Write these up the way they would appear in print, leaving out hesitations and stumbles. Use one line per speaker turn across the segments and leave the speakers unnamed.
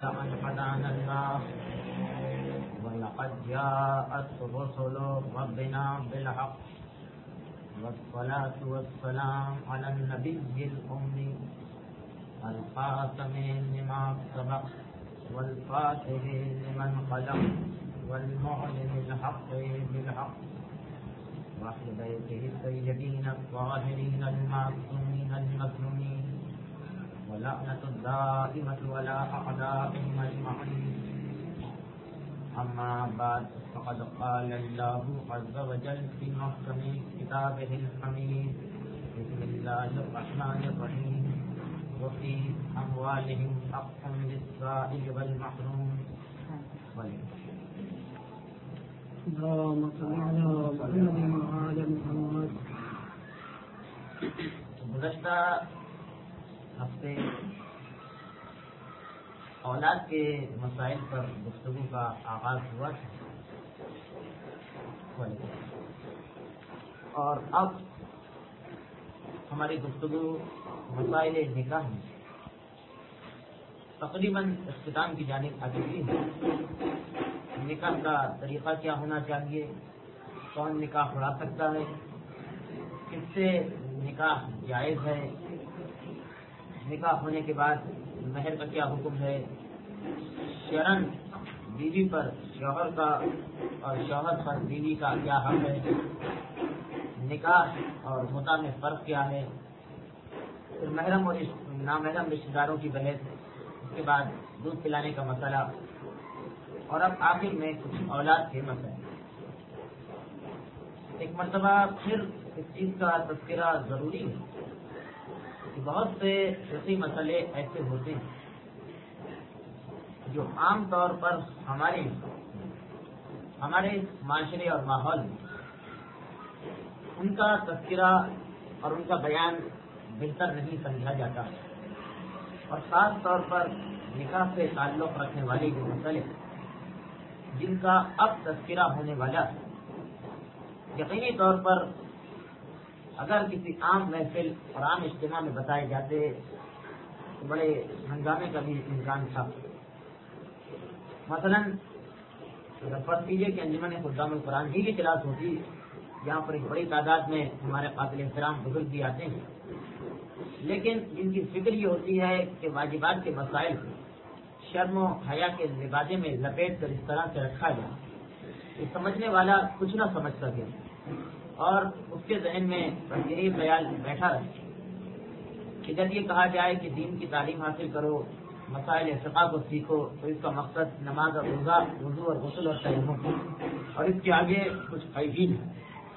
أن هدانا الله ولقد جاءت رسل ربنا بالحق والصلاة والسلام على النبي الأمي الخاتم لما سبق والفاتح لمن خلق والمعلن الحق بالحق وأهل بيته الطيبين الطاهرين المعصومين المظلومين ولعنة الدائمة ولا أعدائهم أجمعين. أما بعد فقد قال الله عز وجل في محكم كتابه الحميد بسم الله الرحمن الرحيم وفي أموالهم حق للسائل والمحروم.
اللهم صل على محمد وعلى محمد.
گزشتہ ہفتے اولاد کے مسائل پر گفتگو کا آغاز ہوا تھا اور اب ہماری گفتگو مسائل نکاح میں تقریباً اختتام کی جانب آگے ہے. نکاح کا طریقہ کیا ہونا چاہیے, کون نکاح اڑا سکتا ہے, کس سے نکاح جائز ہے, نکاح ہونے کے بعد مہر کا کیا حکم ہے, شرعاً بیوی پر شوہر کا اور شوہر پر بیوی کا کیا حق ہے, نکاح اور متع میں فرق کیا ہے, پھر محرم اور نامحرم رشتہ داروں کی بحث, اس کے بعد دودھ پلانے کا مسئلہ, اور اب آخر میں کچھ اولاد کے مسئلے. ایک مرتبہ پھر اس چیز کا تذکرہ ضروری ہے کہ بہت سے فقہی مسئلے ایسے ہوتے ہیں جو عام طور پر ہمارے معاشرے اور ماحول میں ان کا تذکرہ اور ان کا بیان بہتر نہیں سمجھا جاتا, اور خاص طور پر نکاح سے تعلق رکھنے والے جو مسئلے جن کا اب تذکرہ ہونے والا ہے, یقینی طور پر اگر کسی عام محفل اور عام اجتماع میں بتائے جاتے تو بڑے ہنگامے کا بھی امکان تھا. مثلا فرض کیجیے کہ انجمن خدام القرآن ہی کی کلاس ہوتی, یہاں پر ایک بڑی تعداد میں ہمارے قابل احترام بزرگ بھی آتے ہیں, لیکن ان کی فکر یہ ہوتی ہے کہ واجبات کے مسائل کو شرم و حیا کے لبادے میں لپیٹ کر اس طرح سے رکھا جائے کہ سمجھنے والا کچھ نہ سمجھ سکے, اور اس کے ذہن میں یہی خیال بیٹھا رہے کہ جب یہ کہا جائے کہ دین کی تعلیم حاصل کرو, مسائل فقہ کو سیکھو, تو اس کا مقصد نماز اور روزہ, وضو اور غسل اور تیمم, اور اس کے آگے کچھ ہے ہی نہیں.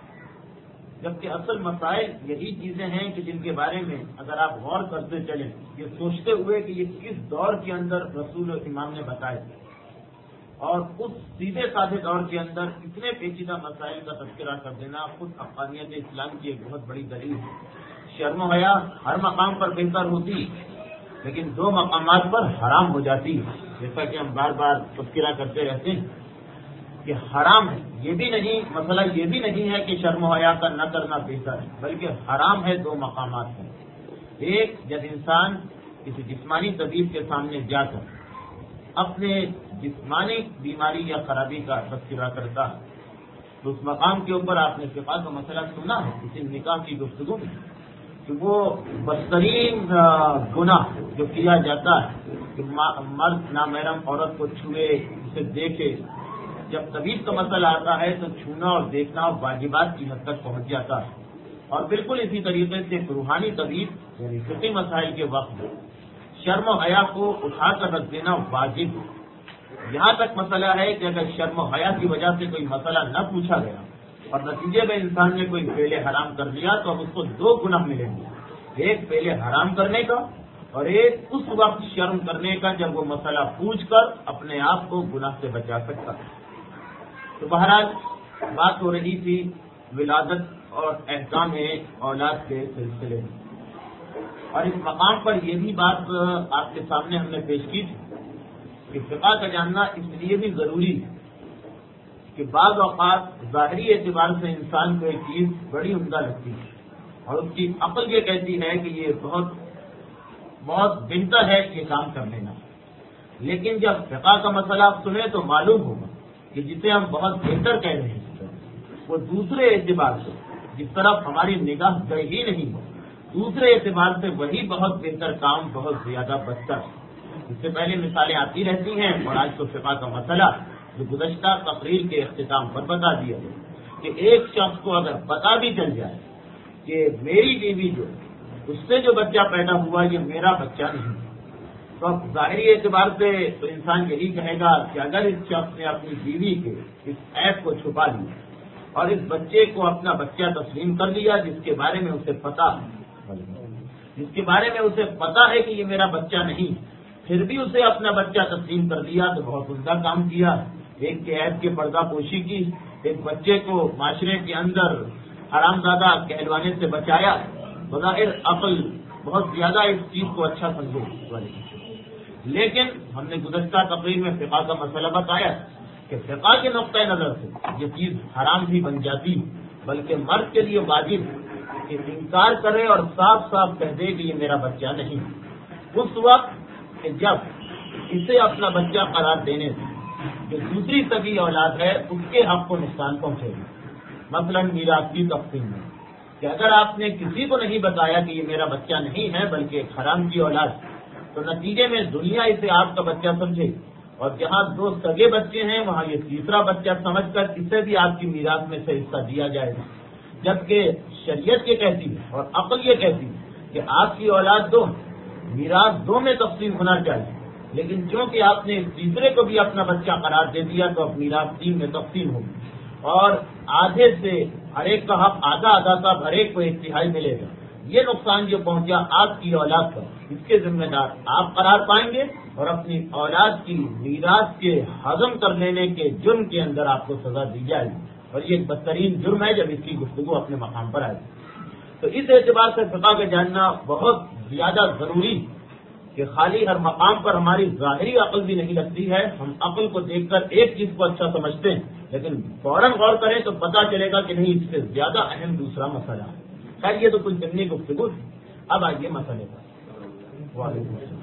جبکہ اصل مسائل یہی چیزیں ہیں کہ جن کے بارے میں اگر آپ غور کرتے چلیں, یہ سوچتے ہوئے کہ یہ کس دور کے اندر رسول و امام نے بتائے, اور اس سیدھے سادھے دور کے اندر اتنے پیچیدہ مسائل کا تذکرہ کر دینا خود حقانیت اسلام کی ایک بہت بڑی دلیل ہے. شرم و حیا ہر مقام پر بہتر ہوتی, لیکن دو مقامات پر حرام ہو جاتی, جیسا کہ ہم بار بار تذکرہ کرتے رہتے ہیں کہ حرام ہے. یہ بھی نہیں, مسئلہ یہ بھی نہیں ہے کہ شرم و حیا کا نہ کرنا بہتر ہے, بلکہ حرام ہے دو مقامات ہیں. ایک, جب انسان کسی جسمانی طبیب کے سامنے جا کر اپنے جسمانی بیماری یا خرابی کا تذکرہ کرتا ہے, تو اس مقام کے اوپر آپ نے فقہ کا مسئلہ سنا ہے کسی نکاح کی گفتگو میں کہ وہ بدترین گناہ جو کیا جاتا ہے کہ مرد نامحرم عورت کو چھوئے, اسے دیکھے, جب طبیب کا مسئلہ آتا ہے تو چھونا اور دیکھنا واجبات کی حد تک پہنچ جاتا ہے. اور بالکل اسی طریقے سے روحانی طبیب یعنی فقہی مسائل کے وقت شرم و حیا کو اٹھا کر رکھ دینا واجب. یہاں تک مسئلہ ہے کہ اگر شرم و حیا کی وجہ سے کوئی مسئلہ نہ پوچھا گیا اور نتیجے میں انسان نے کوئی فعل حرام کر دیا تو اب اس کو دو گناہ ملیں گے, ایک فعل حرام کرنے کا اور ایک اس وقت شرم کرنے کا جب وہ مسئلہ پوچھ کر اپنے آپ کو گناہ سے بچا سکتا ہے. تو بہرحال بات ہو رہی تھی ولادت اور احکام اولاد کے سلسلے میں, اور اس مقام پر یہ بھی بات آپ کے سامنے ہم نے پیش کی تھی کہ فقہ کا جاننا اس لیے بھی ضروری ہے کہ بعض اوقات ظاہری اعتبار سے انسان کو ایک چیز بڑی عمدہ لگتی ہے اور اس کی عقل یہ کہتی ہے کہ یہ بہت بہت بہتر ہے یہ کام کر لینا,
لیکن جب فقہ کا مسئلہ آپ سنیں تو معلوم ہوگا کہ جسے ہم بہت بہتر کہہ رہے ہیں وہ دوسرے اعتبار سے جس طرف ہماری نگاہ گئی ہی نہیں ہو، دوسرے اعتبار سے وہی بہت بہتر کام بہت زیادہ بدتر ہے۔ اس سے پہلے مثالیں آتی رہتی ہیں، اور آج تو فقہ کا مسئلہ جو گزشتہ تقریر کے اختتام پر بتا دیا گیا کہ ایک شخص کو اگر پتہ بھی چل جائے کہ میری بیوی جو اس سے جو بچہ پیدا ہوا یہ میرا بچہ نہیں، تو اب ظاہری اعتبار سے تو انسان یہی کہے گا کہ اگر اس شخص نے اپنی بیوی کے اس عیب کو چھپا لیا اور اس بچے کو اپنا بچہ تسلیم کر لیا جس کے بارے میں اسے پتا ہے کہ یہ میرا بچہ نہیں، پھر بھی اسے اپنا بچہ تسلیم کر دیا تو بہت عمدہ کام کیا۔ ایک کے عیب کے پردہ پوشی کی، ایک بچے کو معاشرے کے اندر حرام زادہ کہلوانے سے بچایا۔ بظاہر عقل بہت زیادہ اس چیز کو اچھا سمجھے، لیکن ہم نے گزشتہ تقریر میں فقہ کا مسئلہ بتایا کہ فقہ کے نقطۂ نظر سے یہ چیز حرام بھی بن جاتی، بلکہ مرد کے لیے واجب کہ انکار کرے اور صاف صاف کہہ دے کہ یہ میرا بچہ نہیں، اس وقت کہ جب اسے اپنا بچہ قرار دینے سے جو دوسری سگی اولاد ہے اس کے حق کو نقصان پہنچے گا۔ مثلا میراث کی تقسیم میں کہ اگر آپ نے کسی کو نہیں بتایا کہ یہ میرا بچہ نہیں ہے بلکہ ایک حرام کی اولاد، تو نتیجے میں دنیا اسے آپ کا بچہ سمجھے، اور جہاں دو سگے بچے ہیں وہاں یہ تیسرا بچہ سمجھ کر اسے بھی آپ کی میراث میں سے حصہ دیا جائے گا، جبکہ شریعت یہ کہتی ہے اور عقل یہ کہتی ہے کہ آپ کی اولاد دو، میراث دو میں تقسیم ہونا چاہیے، لیکن چونکہ آپ نے تیسرے کو بھی اپنا بچہ قرار دے دیا تو اب میراث 3 میں تقسیم ہوگی، اور آدھے سے ہر ایک کا حق آدھا آدھا کا ہر ایک کو 1/3 ملے گا۔ یہ نقصان جو پہنچا آپ کی اولاد پر اس کے ذمہ دار آپ قرار پائیں گے، اور اپنی اولاد کی میراث کے ہضم کر لینے کے جرم کے اندر آپ کو سزا دی جائے گی، اور یہ ایک بدترین جرم ہے جب اس کی گفتگو اپنے مقام پر آئے گی۔ تو اس اعتبار سے فقہ کا جاننا بہت زیادہ ضروری کہ خالی ہر مقام پر ہماری ظاہری عقل بھی نہیں لگتی ہے، ہم عقل کو دیکھ کر ایک چیز کو اچھا سمجھتے ہیں لیکن فوراً غور کریں تو پتہ چلے گا کہ نہیں، اس سے زیادہ اہم دوسرا مسئلہ ہے۔ خیر یہ تو کچھ ضمنی گفتگو تھی، اب آئیے مسئلے پر۔ وعلیکم السلام۔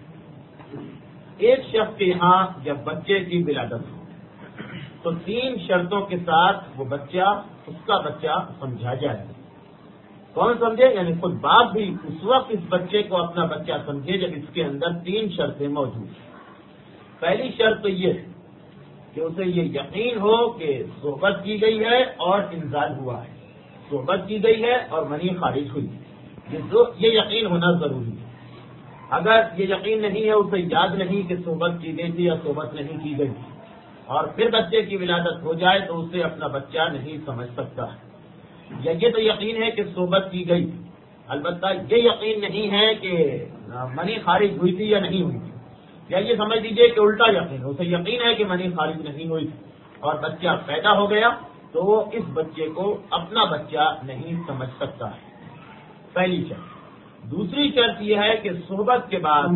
ایک شخص کے یہاں جب بچے کی ولادت ہو تو 3 شرطوں کے ساتھ وہ بچہ اس کا بچہ سمجھا جائے گا۔ کون سمجھے؟ یعنی خود باپ بھی اس وقت اس بچے کو اپنا بچہ سمجھے جب اس کے اندر 3 شرطیں موجود ہیں۔ پہلی شرط تو یہ ہے کہ اسے یہ یقین ہو کہ صحبت کی گئی ہے اور انزال ہوا ہے، صحبت کی گئی ہے اور منی خارج ہوئی، یہ یقین ہونا ضروری ہے۔ اگر یہ یقین نہیں ہے، اسے یاد نہیں کہ صحبت کی گئی تھی یا صحبت نہیں کی گئی تھی، اور پھر بچے کی ولادت ہو جائے تو اسے اپنا بچہ نہیں سمجھ سکتا ہے۔ یا یہ تو یقین ہے کہ صحبت کی گئی تھی، البتہ یہ یقین نہیں ہے کہ منی خارج ہوئی تھی یا نہیں ہوئی تھی، یا یہ سمجھ لیجیے کہ الٹا یقین ہے، اسے یقین ہے کہ منی خارج نہیں ہوئی تھی اور بچہ پیدا ہو گیا، تو وہ اس بچے کو اپنا بچہ نہیں سمجھ سکتا ہے، پہلی شرط۔ دوسری شرط یہ ہے کہ صحبت کے بعد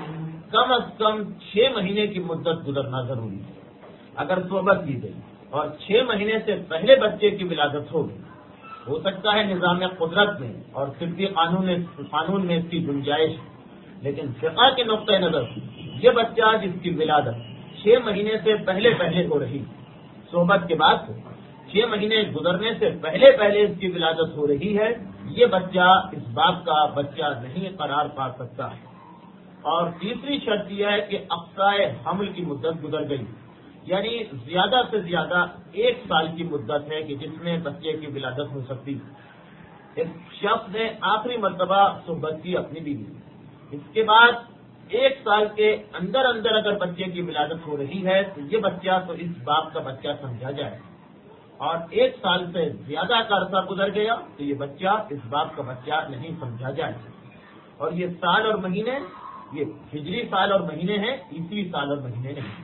کم از کم 6 مہینے کی مدت گزرنا ضروری ہے۔ اگر صحبت کی گئی اور 6 مہینے سے پہلے بچے کی ولادت ہو گئی، ہو سکتا ہے نظام قدرت میں اور طبی قانون میں اس کی گنجائش، لیکن فقہ کے نقطۂ نظر یہ بچہ جس کی ولادت 6 مہینے سے پہلے ہو رہی، صحبت کے بعد 6 مہینے گزرنے سے پہلے اس کی ولادت ہو رہی ہے، یہ بچہ اس باپ کا بچہ نہیں قرار پا سکتا ہے۔ اور تیسری شرط یہ ہے کہ اقصائے حمل کی مدت گزر گئی، یعنی زیادہ سے زیادہ 1 سال کی مدت ہے کہ جس میں بچے کی ولادت ہو سکتی ہے۔ ایک شخص نے آخری مرتبہ صحبت کی اپنی بیوی، اس کے بعد 1 سال کے اندر اگر بچے کی ولادت ہو رہی ہے تو یہ بچہ تو اس باپ کا بچہ سمجھا جائے، اور 1 سال سے زیادہ کا عرصہ گزر گیا تو یہ بچہ اس باپ کا بچہ نہیں سمجھا جائے۔ اور یہ سال اور مہینے، یہ ہجری سال اور مہینے ہیں، عیسوی سال اور مہینے نہیں۔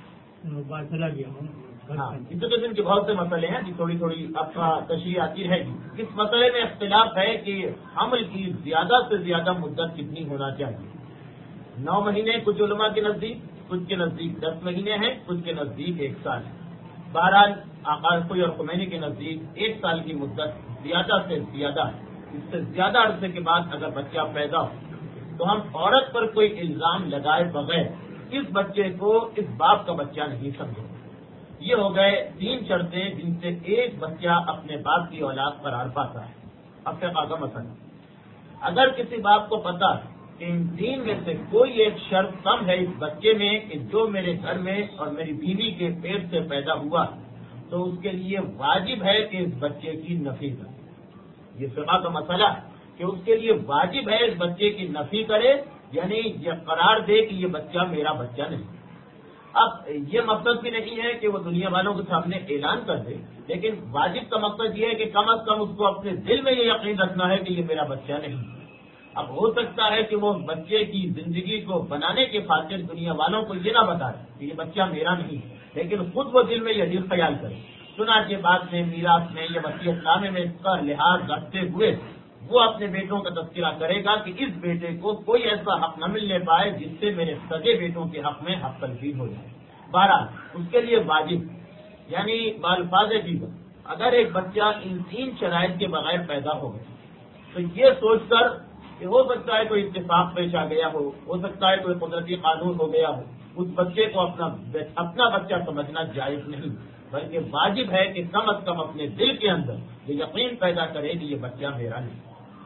ہاں، اس قسم کے بہت سے مسئلے ہیں، تھوڑی اب تشریح آتی رہے گی۔ اس مسئلے میں اختلاف ہے کہ حمل کی زیادہ سے زیادہ مدت کتنی ہونا چاہیے۔ 9 مہینے کچھ علماء کے نزدیک، کچھ کے نزدیک 10 مہینے ہیں، کچھ کے نزدیک 1 سال ہے۔ بہرحال آقا کوئی اور خمینی کے نزدیک 1 سال کی مدت زیادہ سے زیادہ ہے۔ اس سے زیادہ عرصے کے بعد اگر بچہ پیدا ہو تو ہم عورت پر کوئی الزام لگائے بغیر اس بچے کو اس باپ کا بچہ نہیں سمجھے. یہ ہو گئے 3 شرطیں جن سے ایک بچہ اپنے باپ کی اولاد قرار پاتا ہے. اب فقہ کا مسئلہ، اگر کسی باپ کو پتا کہ ان 3 میں سے کوئی ایک شرط کم ہے اس بچے میں کہ جو میرے گھر میں اور میری بیوی کے پیٹ سے پیدا ہوا، تو اس کے لیے واجب ہے کہ اس بچے کی نفی کرے. یہ فقہ کا مسئلہ کہ اس کے لیے واجب ہے اس بچے کی نفی کرے، یعنی یہ قرار دے کہ یہ بچہ میرا بچہ نہیں. اب یہ مقصد بھی نہیں ہے کہ وہ دنیا والوں کے سامنے اعلان کر دے، لیکن واجب کا مقصد یہ ہے کہ کم از کم اس کو اپنے دل میں یہ یقین رکھنا ہے کہ یہ میرا بچہ نہیں. اب ہو سکتا ہے کہ وہ بچے کی زندگی کو بنانے کے خاطر دنیا والوں کو یہ نہ بتائے کہ یہ بچہ میرا نہیں، لیکن خود وہ دل میں یہ خیال کرے. چنانچہ بعد میں میراث میں یا وصیت نامے میں اس کا لحاظ رکھتے ہوئے وہ اپنے بیٹوں کا تذکرہ کرے گا کہ اس بیٹے کو کوئی ایسا حق نہ ملنے پائے جس سے میرے سگے بیٹوں کے حق میں حق تلفی ہو جائے. بہرحال اس کے لیے واجب، یعنی بالفاظ دیگر اگر ایک بچہ ان 3 شرائط کے بغیر پیدا ہو گیا تو یہ سوچ کر کہ ہو سکتا ہے کوئی اتفاق پیش آ گیا ہو سکتا ہے کوئی قدرتی قانون ہو گیا ہو، اس بچے کو اپنا بچہ سمجھنا جائز نہیں، بلکہ واجب ہے کہ کم از کم اپنے دل کے اندر یہ یقین پیدا کرے کہ یہ بچہ میرا نہیں.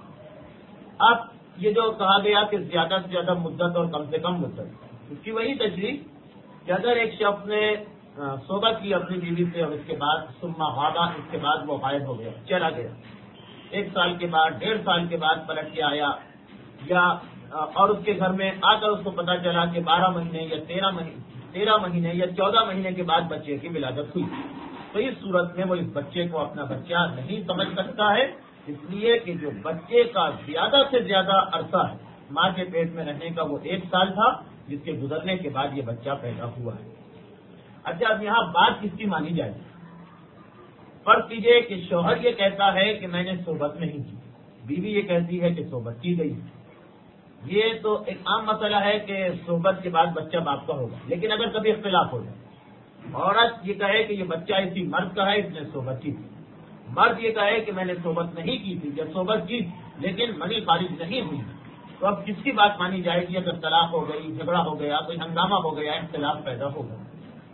اب یہ جو کہا گیا کہ زیادہ سے زیادہ مدت اور کم سے کم مدت، اس کی وہی تشریح کہ اگر ایک شخص نے صحبت کی اپنی بیوی سے اور اس کے بعد ثم غابا، اس کے بعد وہ غائب ہو گیا، چلا گیا، 1 سال کے بعد 1.5 سال کے بعد پلٹ کے آیا، یا اور اس کے گھر میں آ کر اس کو پتا چلا کہ 12 مہینے یا 13 مہینے یا 14 مہینے کے بعد بچے کی ولادت ہوئی، تو اس صورت میں وہ اس بچے کو اپنا بچہ نہیں سمجھ سکتا ہے، اس لیے کہ جو بچے کا زیادہ سے زیادہ عرصہ ہے ماں کے پیٹ میں رہنے کا وہ 1 سال تھا، جس کے گزرنے کے بعد یہ بچہ پیدا ہوا ہے. اچھا، اب یہاں بات کس کی مانی جائے؟ فرض کیجئے کہ شوہر یہ کہتا ہے کہ میں نے صحبت نہیں کی، بیوی یہ کہتی ہے کہ صحبت کی گئی. یہ تو ایک عام مسئلہ ہے کہ صحبت کے بعد بچہ باپ کا ہوگا، لیکن اگر کبھی اختلاف ہو جائے، عورت یہ کہے کہ یہ بچہ اسی مرد کا ہے، اس نے صحبت کی تھی، مرد یہ کہے کہ میں نے صحبت نہیں کی تھی یا صحبت کی لیکن منی خارج نہیں ہوئی، تو اب کس کی بات مانی جائے گی؟ اگر طلاق ہو گئی، جھگڑا ہو گیا، کوئی ہنگامہ ہو گیا، اختلاف پیدا ہو گیا،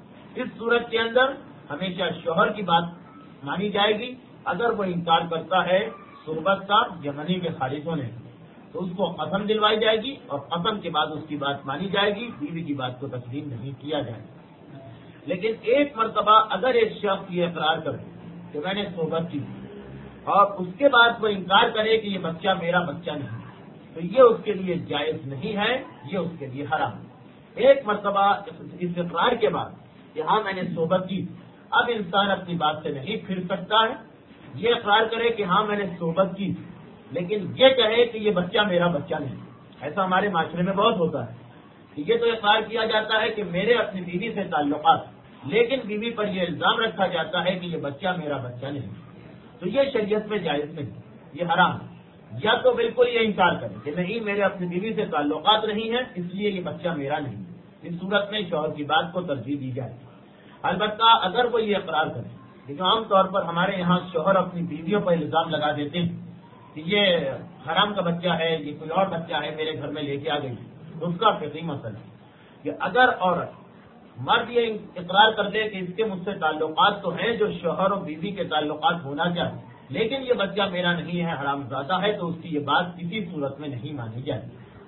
اس صورت کے اندر ہمیشہ شوہر کی بات مانی جائے گی. اگر وہ انکار کرتا ہے صحبت کا یا منی کے خارج ہونے کا تو اس کو قسم دلوائی جائے گی، اور قسم کے بعد اس کی بات مانی جائے گی، بیوی کی بات کو تسلیم نہیں کیا جائے گا. لیکن ایک مرتبہ اگر ایک شخص یہ اقرار کرے کہ میں نے صحبت کی اور اس کے بعد وہ انکار کرے کہ یہ بچہ میرا بچہ نہیں، تو یہ اس کے لیے جائز نہیں ہے، یہ اس کے لیے حرام ہے. ایک مرتبہ اس اقرار کے بعد کہ ہاں میں نے صحبت کی، اب انسان اپنی بات سے نہیں پھر سکتا ہے. یہ اقرار کرے کہ ہاں میں نے صحبت کی، لیکن یہ کہے کہ یہ بچہ میرا بچہ نہیں. ایسا ہمارے معاشرے میں بہت ہوتا ہے کہ یہ تو اقرار کیا جاتا ہے کہ میرے اپنی بیوی سے تعلقات، لیکن بیوی پر یہ الزام رکھا جاتا ہے کہ یہ بچہ میرا بچہ نہیں. تو یہ شریعت میں جائز نہیں، یہ حرام ہے. یا تو بالکل یہ انکار کرے کہ نہیں میرے اپنی بیوی سے تعلقات نہیں ہیں اس لیے یہ بچہ میرا نہیں. اس صورت میں شوہر کی بات کو ترجیح دی جائے. البتہ اگر وہ یہ اقرار کرے کہ جو عام طور پر ہمارے یہاں شوہر اپنی بیویوں پر الزام لگا دیتے ہیں کہ یہ حرام کا بچہ ہے، یہ کوئی اور بچہ ہے میرے گھر میں لے کے آ گئی، تو اس کا فقہی مسئلہ ہے کہ اگر عورت مرد یہ اقرار کر دے کہ اس کے مجھ سے تعلقات تو ہیں جو شوہر اور بیوی کے تعلقات ہونا چاہیے، لیکن یہ بچہ میرا نہیں ہے، حرام زادہ ہے، تو اس کی یہ بات کسی صورت میں نہیں مانی جائے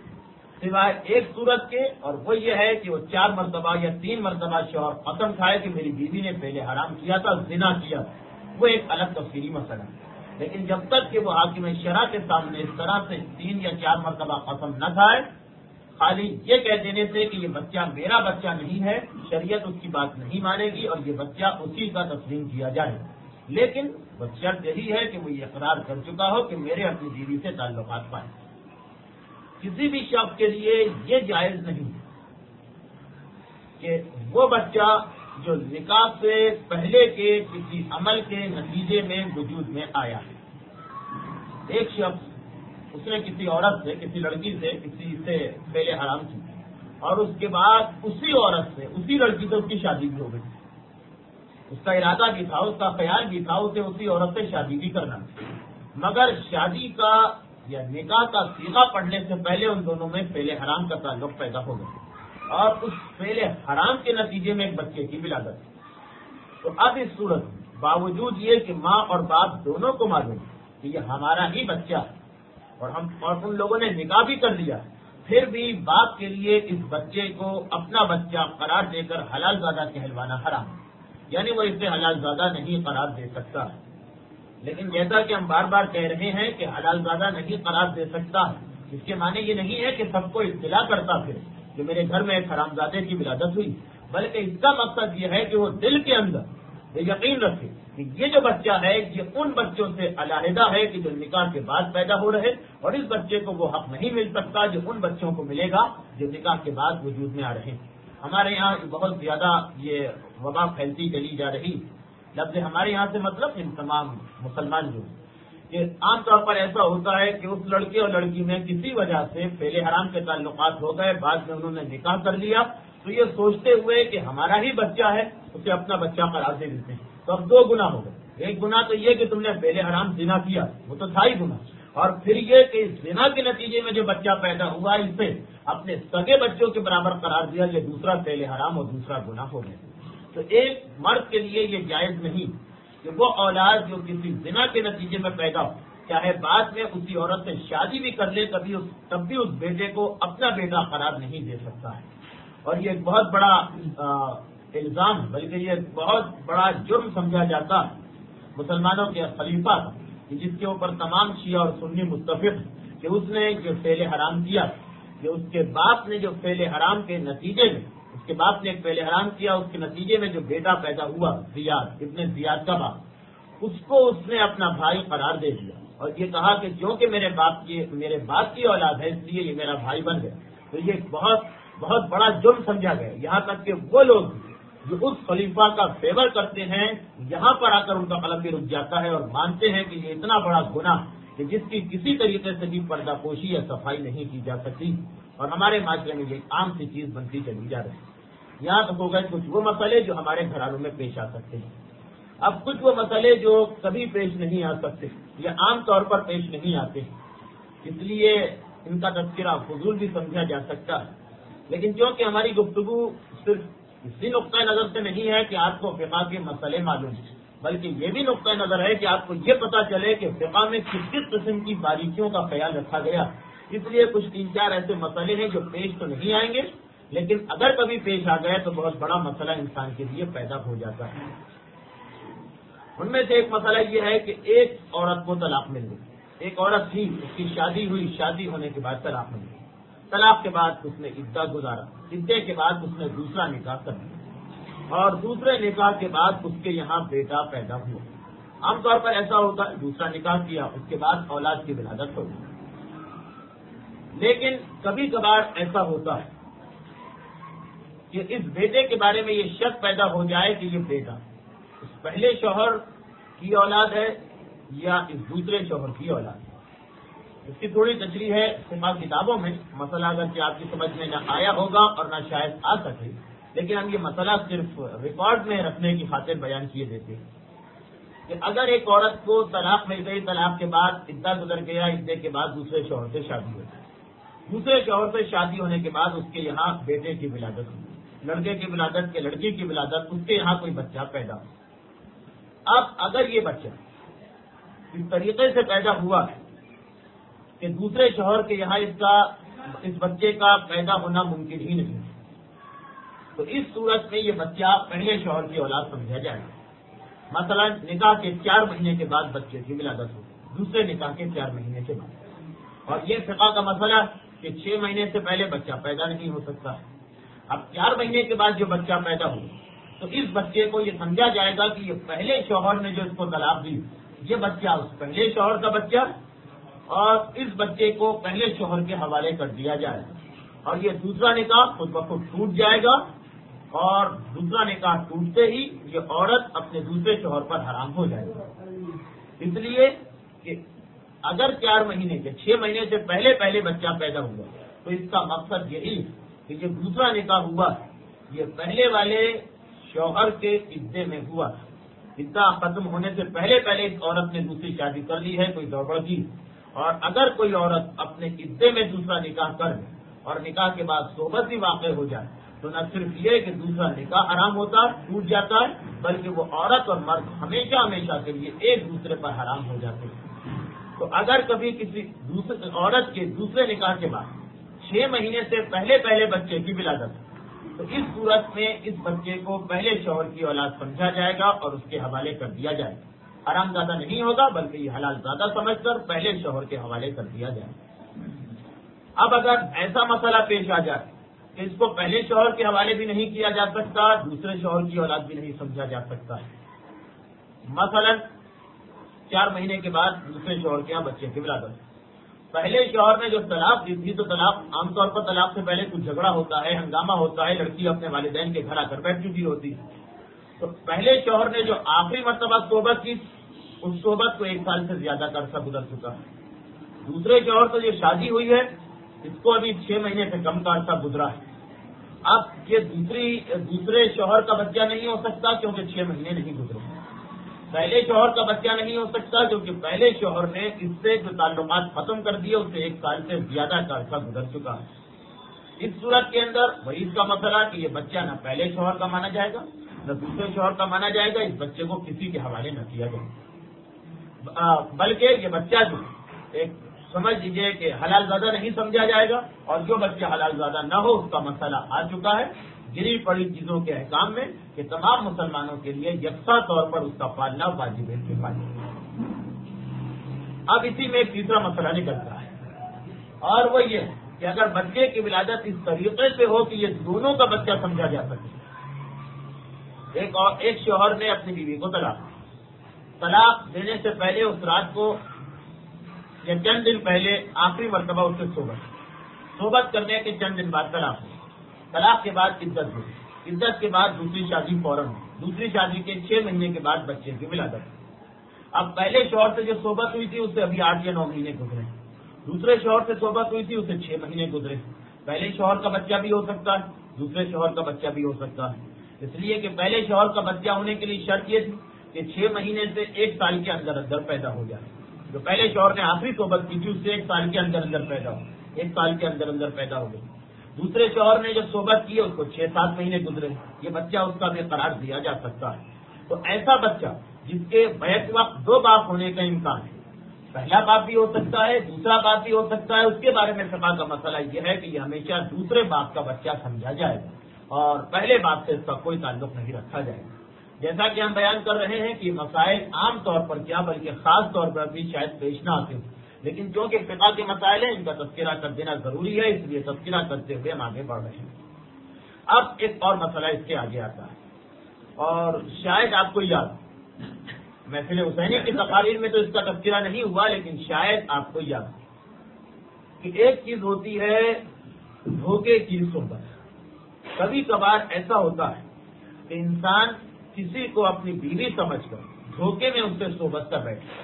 سوائے ایک صورت کے، اور وہ یہ ہے کہ وہ 4 مرتبہ یا 3 مرتبہ شوہر قسم کھائے کہ میری بیوی نے پہلے حرام کیا تھا، زنا کیا تھا، وہ ایک الگ تفصیلی مسئلہ ہے. لیکن جب تک کہ وہ حاکم شرع کے سامنے اس طرح سے 3 یا 4 مرتبہ قسم نہ کھائے، خالی یہ کہہ دینے سے کہ یہ بچہ میرا بچہ نہیں ہے، شریعت اس کی بات نہیں مانے گی اور یہ بچہ اسی کا تسلیم کیا جائے. لیکن وہ شرط یہی ہے کہ وہ یہ اقرار کر چکا ہو کہ میرے اپنی بیوی سے تعلقات پائے. کسی بھی شخص کے لیے یہ جائز نہیں کہ وہ بچہ جو نکاح سے پہلے کے کسی عمل کے نتیجے میں وجود میں آیا ہے. ایک شخص اس نے کسی عورت سے، کسی لڑکی سے، کسی سے پہلے حرام کی اور اس کے بعد اسی عورت سے، اسی لڑکی سے اس کی شادی بھی ہو گئی. اس کا ارادہ بھی تھا، اس کا خیال بھی تھا اسے اسی عورت سے شادی بھی کرنا، مگر شادی کا یا نکاح کا صیغہ پڑھنے سے پہلے ان دونوں میں پہلے حرام کا تعلق پیدا ہو گیا. اور اس فعل حرام کے نتیجے میں ایک بچے کی ولادت. تو اب اس صورت میں باوجود یہ کہ ماں اور باپ دونوں کو معلوم کہ یہ ہمارا ہی بچہ ہے اور ان لوگوں نے نکاح بھی کر لیا، پھر بھی باپ کے لیے اس بچے کو اپنا بچہ قرار دے کر حلال زادہ کہلوانا حرام، یعنی وہ اسے حلال زادہ نہیں قرار دے سکتا. لیکن جیسا کہ ہم بار بار کہہ رہے ہیں کہ حلال زادہ نہیں قرار دے سکتا، اس کے معنی یہ نہیں ہے کہ سب کو اطلاع کرتا پھر کہ میرے گھر میں ایک حرام زادے کی ولادت ہوئی، بلکہ اس کا مقصد یہ ہے کہ وہ دل کے اندر یہ یقین رکھے کہ یہ جو بچہ ہے یہ ان بچوں سے علیحدہ ہے کہ جو نکاح کے بعد پیدا ہو رہے، اور اس بچے کو وہ حق نہیں مل سکتا جو ان بچوں کو ملے گا جو نکاح کے بعد وجود میں آ رہے ہیں. ہمارے یہاں بہت زیادہ یہ وبا پھیلتی چلی جا رہی. لفظ ہمارے یہاں سے مطلب ان تمام مسلمان جو کہ عام طور پر ایسا ہوتا ہے کہ اس لڑکے اور لڑکی میں کسی وجہ سے فعل حرام کے تعلقات ہو گئے، بعد میں انہوں نے نکاح کر لیا، تو یہ سوچتے ہوئے کہ ہمارا ہی بچہ ہے اسے اپنا بچہ قرار دے دیتے ہیں. تو اب دو گناہ ہو گئے. ایک گناہ تو یہ کہ تم نے فعل حرام زنا کیا، وہ تو تھا ہی گناہ، اور پھر یہ کہ اس زنا کے نتیجے میں جو بچہ پیدا ہوا اسے اپنے سگے بچوں کے برابر قرار دیا، یہ دوسرا فعل حرام اور دوسرا گناہ ہو گیا. تو ایک مرد کے لیے یہ جائز نہیں کہ وہ اولاد جو کسی زنا کے نتیجے میں پیدا ہو، چاہے بعد میں اسی عورت سے شادی بھی کر لے تب بھی اس بیٹے کو اپنا بیٹا قرار نہیں دے سکتا ہے. اور یہ ایک بہت بڑا الزام، بلکہ یہ بہت بڑا جرم سمجھا جاتا ہے مسلمانوں کے خلیفہ کا، کہ جس کے اوپر تمام شیعہ اور سنی متفق کہ اس نے جو فعل حرام کیا، کہ اس کے باپ نے جو فعل حرام کے نتیجے میں اس کے باپ نے ایک فعل حرام کیا، اس کے نتیجے میں جو بیٹا پیدا ہوا زیاد ابن زیاد کا باپ، اس کو اس نے اپنا بھائی قرار دے دیا اور یہ کہا کہ کیونکہ میرے باپ کی اولاد ہے اس لیے یہ میرا بھائی بن گیا. تو یہ بہت بہت بڑا جرم سمجھا گیا. یہاں تک کہ وہ لوگ جو اس خلیفہ کا فیور کرتے ہیں یہاں پر آ کر ان کا قلم بھی رک جاتا ہے اور مانتے ہیں کہ یہ اتنا بڑا گناہ کہ جس کی کسی طریقے سے بھی پردہ پوشی یا صفائی نہیں کی جا سکتی، اور ہمارے معاشرے میں یہ عام سی چیز بنتی چلی جا رہی ہے. یہاں تک ہو گئے کچھ وہ مسئلے جو ہمارے گھرانوں میں پیش آ سکتے ہیں. اب کچھ وہ مسئلے جو کبھی پیش نہیں آ سکتے یا عام طور پر پیش نہیں آتے، اس لیے ان کا تذکرہ فضول بھی سمجھا جا سکتا ہے. لیکن کیونکہ ہماری گفتگو صرف اسی نقطۂ نظر سے نہیں ہے کہ آپ کو فقہ کے مسئلے معلوم ہیں، بلکہ یہ بھی نقطۂ نظر ہے کہ آپ کو یہ پتہ چلے کہ فقہ میں کس کس قسم کی باریکیوں کا خیال رکھا گیا. اس لیے کچھ 3-4 ایسے مسئلے ہیں جو پیش تو نہیں آئیں گے، لیکن اگر کبھی پیش آ گئے تو بہت بڑا مسئلہ انسان کے لیے پیدا ہو جاتا ہے. ان میں سے ایک مسئلہ یہ ہے کہ ایک عورت کو طلاق مل گئی. ایک عورت تھی، اس کی شادی ہوئی، شادی ہونے کے بعد طلاق مل گئی. طلاق کے بعد اس نے عدت گزارا، عدت کے بعد اس نے دوسرا نکاح کر دیا اور دوسرے نکاح کے بعد اس کے یہاں بیٹا پیدا ہوا. عام طور پر ایسا ہوتا ہے دوسرا نکاح کیا، اس کے بعد اولاد کی ولادت ہو گئی. لیکن کبھی کبھار ایسا ہوتا ہے کہ اس بیٹے کے بارے میں یہ شک پیدا ہو جائے کہ یہ بیٹا اس پہلے شوہر کی اولاد ہے یا اس دوسرے شوہر کی اولاد ہے. اس کی تھوڑی تشریح ہے فقہ کتابوں میں. مسئلہ اگر کہ آپ کی سمجھ میں نہ آیا ہوگا اور نہ شاید آ سکے، لیکن ہم یہ مسئلہ صرف ریکارڈ میں رکھنے کی خاطر بیان کیے دیتے ہیں کہ اگر ایک عورت کو طلاق مل گئی، طلاق کے بعد عدت گزر گیا، عدت کے بعد دوسرے شوہر سے شادی ہو گئی، دوسرے شوہر سے شادی ہونے کے بعد اس کے یہاں بیٹے کی ولادت ہوئی، لڑکے کی ولادت کے لڑکی کی ولادت، اس کے یہاں کوئی بچہ پیدا ہو. اب اگر یہ بچہ اس طریقے سے پیدا ہوا ہے کہ دوسرے شوہر کے یہاں اس بچے کا پیدا ہونا ممکن ہی نہیں، تو اس صورت میں یہ بچہ پہلے شوہر کی اولاد سمجھا جائے گا. مثلا نکاح کے 4 مہینے کے بعد بچے کی ولادت ہو، دوسرے نکاح کے 4 مہینے کے بعد. اور یہ فقہ کا مسئلہ کہ 6 مہینے سے پہلے بچہ پیدا نہیں ہو سکتا. اب 4 مہینے کے بعد جو بچہ پیدا ہو تو اس بچے کو یہ سمجھا جائے گا کہ یہ پہلے شوہر نے جو اس کو طلاق دی، یہ بچہ اس پہلے شوہر کا بچہ، اور اس بچے کو پہلے شوہر کے حوالے کر دیا جائے گا. اور یہ دوسرا نکاح خود بخود ٹوٹ جائے گا، اور دوسرا نکاح ٹوٹتے ہی یہ عورت اپنے دوسرے شوہر پر حرام ہو جائے گی. اس لیے کہ اگر 4 مہینے کے 6 مہینے سے پہلے بچہ پیدا ہوا تو اس کا مقصد یہی کہ یہ دوسرا نکاح ہوا یہ پہلے والے شوہر کے عدے میں ہوا. عدہ ختم ہونے سے پہلے اس عورت نے دوسری شادی کر لی ہے، کوئی گڑبڑ کی. اور اگر کوئی عورت اپنے عدے میں دوسرا نکاح کر لے اور نکاح کے بعد صحبت بھی واقع ہو جائے تو نہ صرف یہ کہ دوسرا نکاح حرام ہوتا ہے، ٹوٹ جاتا ہے، بلکہ وہ عورت اور مرد ہمیشہ ہمیشہ کے لیے ایک دوسرے پر حرام ہو جاتے ہیں۔ تو اگر کبھی کسی دوسرے عورت کے دوسرے نکاح کے بعد 6 مہینے سے پہلے بچے کی ولادت، تو اس صورت میں اس بچے کو پہلے شوہر کی اولاد سمجھا جائے گا اور اس کے حوالے کر دیا جائے گا۔ حرام زادہ نہیں ہوگا، بلکہ یہ حلال زادہ سمجھ کر پہلے شوہر کے حوالے کر دیا جائے گا۔ اب اگر ایسا مسئلہ پیش آ جائے کہ اس کو پہلے شوہر کے حوالے بھی نہیں کیا جا سکتا، دوسرے شوہر کی اولاد بھی نہیں سمجھا جا سکتا ہے، مثلا 4 مہینے کے بعد دوسرے شوہر کے یہاں بچے کی ولادت، پہلے شوہر نے جو طلاق دی تھی، تو طلاق عام طور پر طلاق سے پہلے کچھ جھگڑا ہوتا ہے، ہنگامہ ہوتا ہے، لڑکی اپنے والدین کے گھر آ کر بیٹھ چکی ہوتی ہے۔ تو پہلے شوہر نے جو آخری مرتبہ صحبت کی، اس صحبت کو 1 سال سے زیادہ کا عرصہ گزر چکا ہے۔ دوسرے شوہر سے جو شادی ہوئی ہے، اس کو ابھی 6 مہینے سے کم کا عرصہ گزرا ہے۔ اب یہ دوسرے شوہر کا بچہ نہیں ہو سکتا کیونکہ 6 مہینے نہیں گزرے، پہلے شوہر کا بچہ نہیں ہو سکتا کیونکہ پہلے شوہر نے اس سے جو تعلقات ختم کر دیے، اسے 1 سال سے زیادہ کا عرصہ گزر چکا ہے۔ اس صورت کے اندر وہی اس کا مسئلہ کہ یہ بچہ نہ پہلے شوہر کا مانا جائے گا نہ دوسرے شوہر کا مانا جائے گا، اس بچے کو کسی کے حوالے نہ کیا جائے گا، بلکہ یہ بچہ جو ایک سمجھ لیجیے کہ حلال زادہ نہیں سمجھا جائے گا، اور جو بچہ حلال زادہ نہ ہو اس کا مسئلہ آ چکا ہے گری پڑی چیزوں کے احکام میں کہ تمام مسلمانوں کے لیے یکساں طور پر اس کا پالنا واجب ہے۔ اب اسی میں ایک تیسرا مسئلہ نکلتا ہے، اور وہ یہ کہ اگر بچے کی ولادت اس طریقے سے ہو کہ یہ دونوں کا بچہ سمجھا جا سکے، ایک شوہر نے اپنی بیوی کو طلاق دینے سے پہلے اس رات کو یا چند دن پہلے آخری مرتبہ اس سے صحبت کرنے کے چند دن بعد طلاق کے بعد عدت کے بعد دوسری شادی فوراً، دوسری شادی کے 6 مہینے کے بعد بچے کی ولادت۔ اب پہلے شوہر سے جو صحبت ہوئی تھی اس سے ابھی 8 یا 9 مہینے گزرے، دوسرے شوہر سے صحبت ہوئی تھی اسے 6 مہینے گزرے، پہلے شوہر کا بچہ بھی ہو سکتا ہے، دوسرے شوہر کا بچہ بھی ہو سکتا ہے، اس لیے کہ پہلے شوہر کا بچہ ہونے کے لیے شرط یہ تھی کہ 6 مہینے سے 1 سال کے اندر اندر پیدا ہو جائے، جو پہلے شوہر نے آخری صحبت کی تھی اس سے 1 سال کے اندر اندر پیدا ہو، 1 سال کے اندر اندر پیدا ہو گئی، دوسرے شوہر نے جب صحبت کی اس کو 6-7 مہینے گزرے، یہ بچہ اس کا بھی قرار دیا جا سکتا ہے۔ تو ایسا بچہ جس کے بیک وقت 2 باپ ہونے کا امکان ہے، پہلا باپ بھی ہو سکتا ہے، دوسرا باپ بھی ہو سکتا ہے، اس کے بارے میں فقہ کا مسئلہ یہ ہے کہ یہ ہمیشہ دوسرے باپ کا بچہ سمجھا جائے گا اور پہلے باپ سے اس کا کوئی تعلق نہیں رکھا جائے گا۔ جیسا کہ ہم بیان کر رہے ہیں کہ یہ مسائل عام طور پر کیا بلکہ خاص طور پر بھی شاید پیش نہ آتے ہوں، لیکن چونکہ فقہ کے مسائل ہیں ان کا تذکرہ کر دینا ضروری ہے، اس لیے تذکرہ کرتے ہوئے ہم آگے بڑھ رہے ہیں۔ اب ایک اور مسئلہ اس کے آگے آتا ہے، اور شاید آپ کو یاد، محفل حسینی کی تقاریر میں تو اس کا تذکرہ نہیں ہوا، لیکن شاید آپ کو یاد کہ ایک چیز ہوتی ہے دھوکے کی صحبت۔ کبھی کبھار ایسا ہوتا ہے کہ انسان کسی کو اپنی بیوی سمجھ کر دھوکے میں اس سے صحبت کر بیٹھے،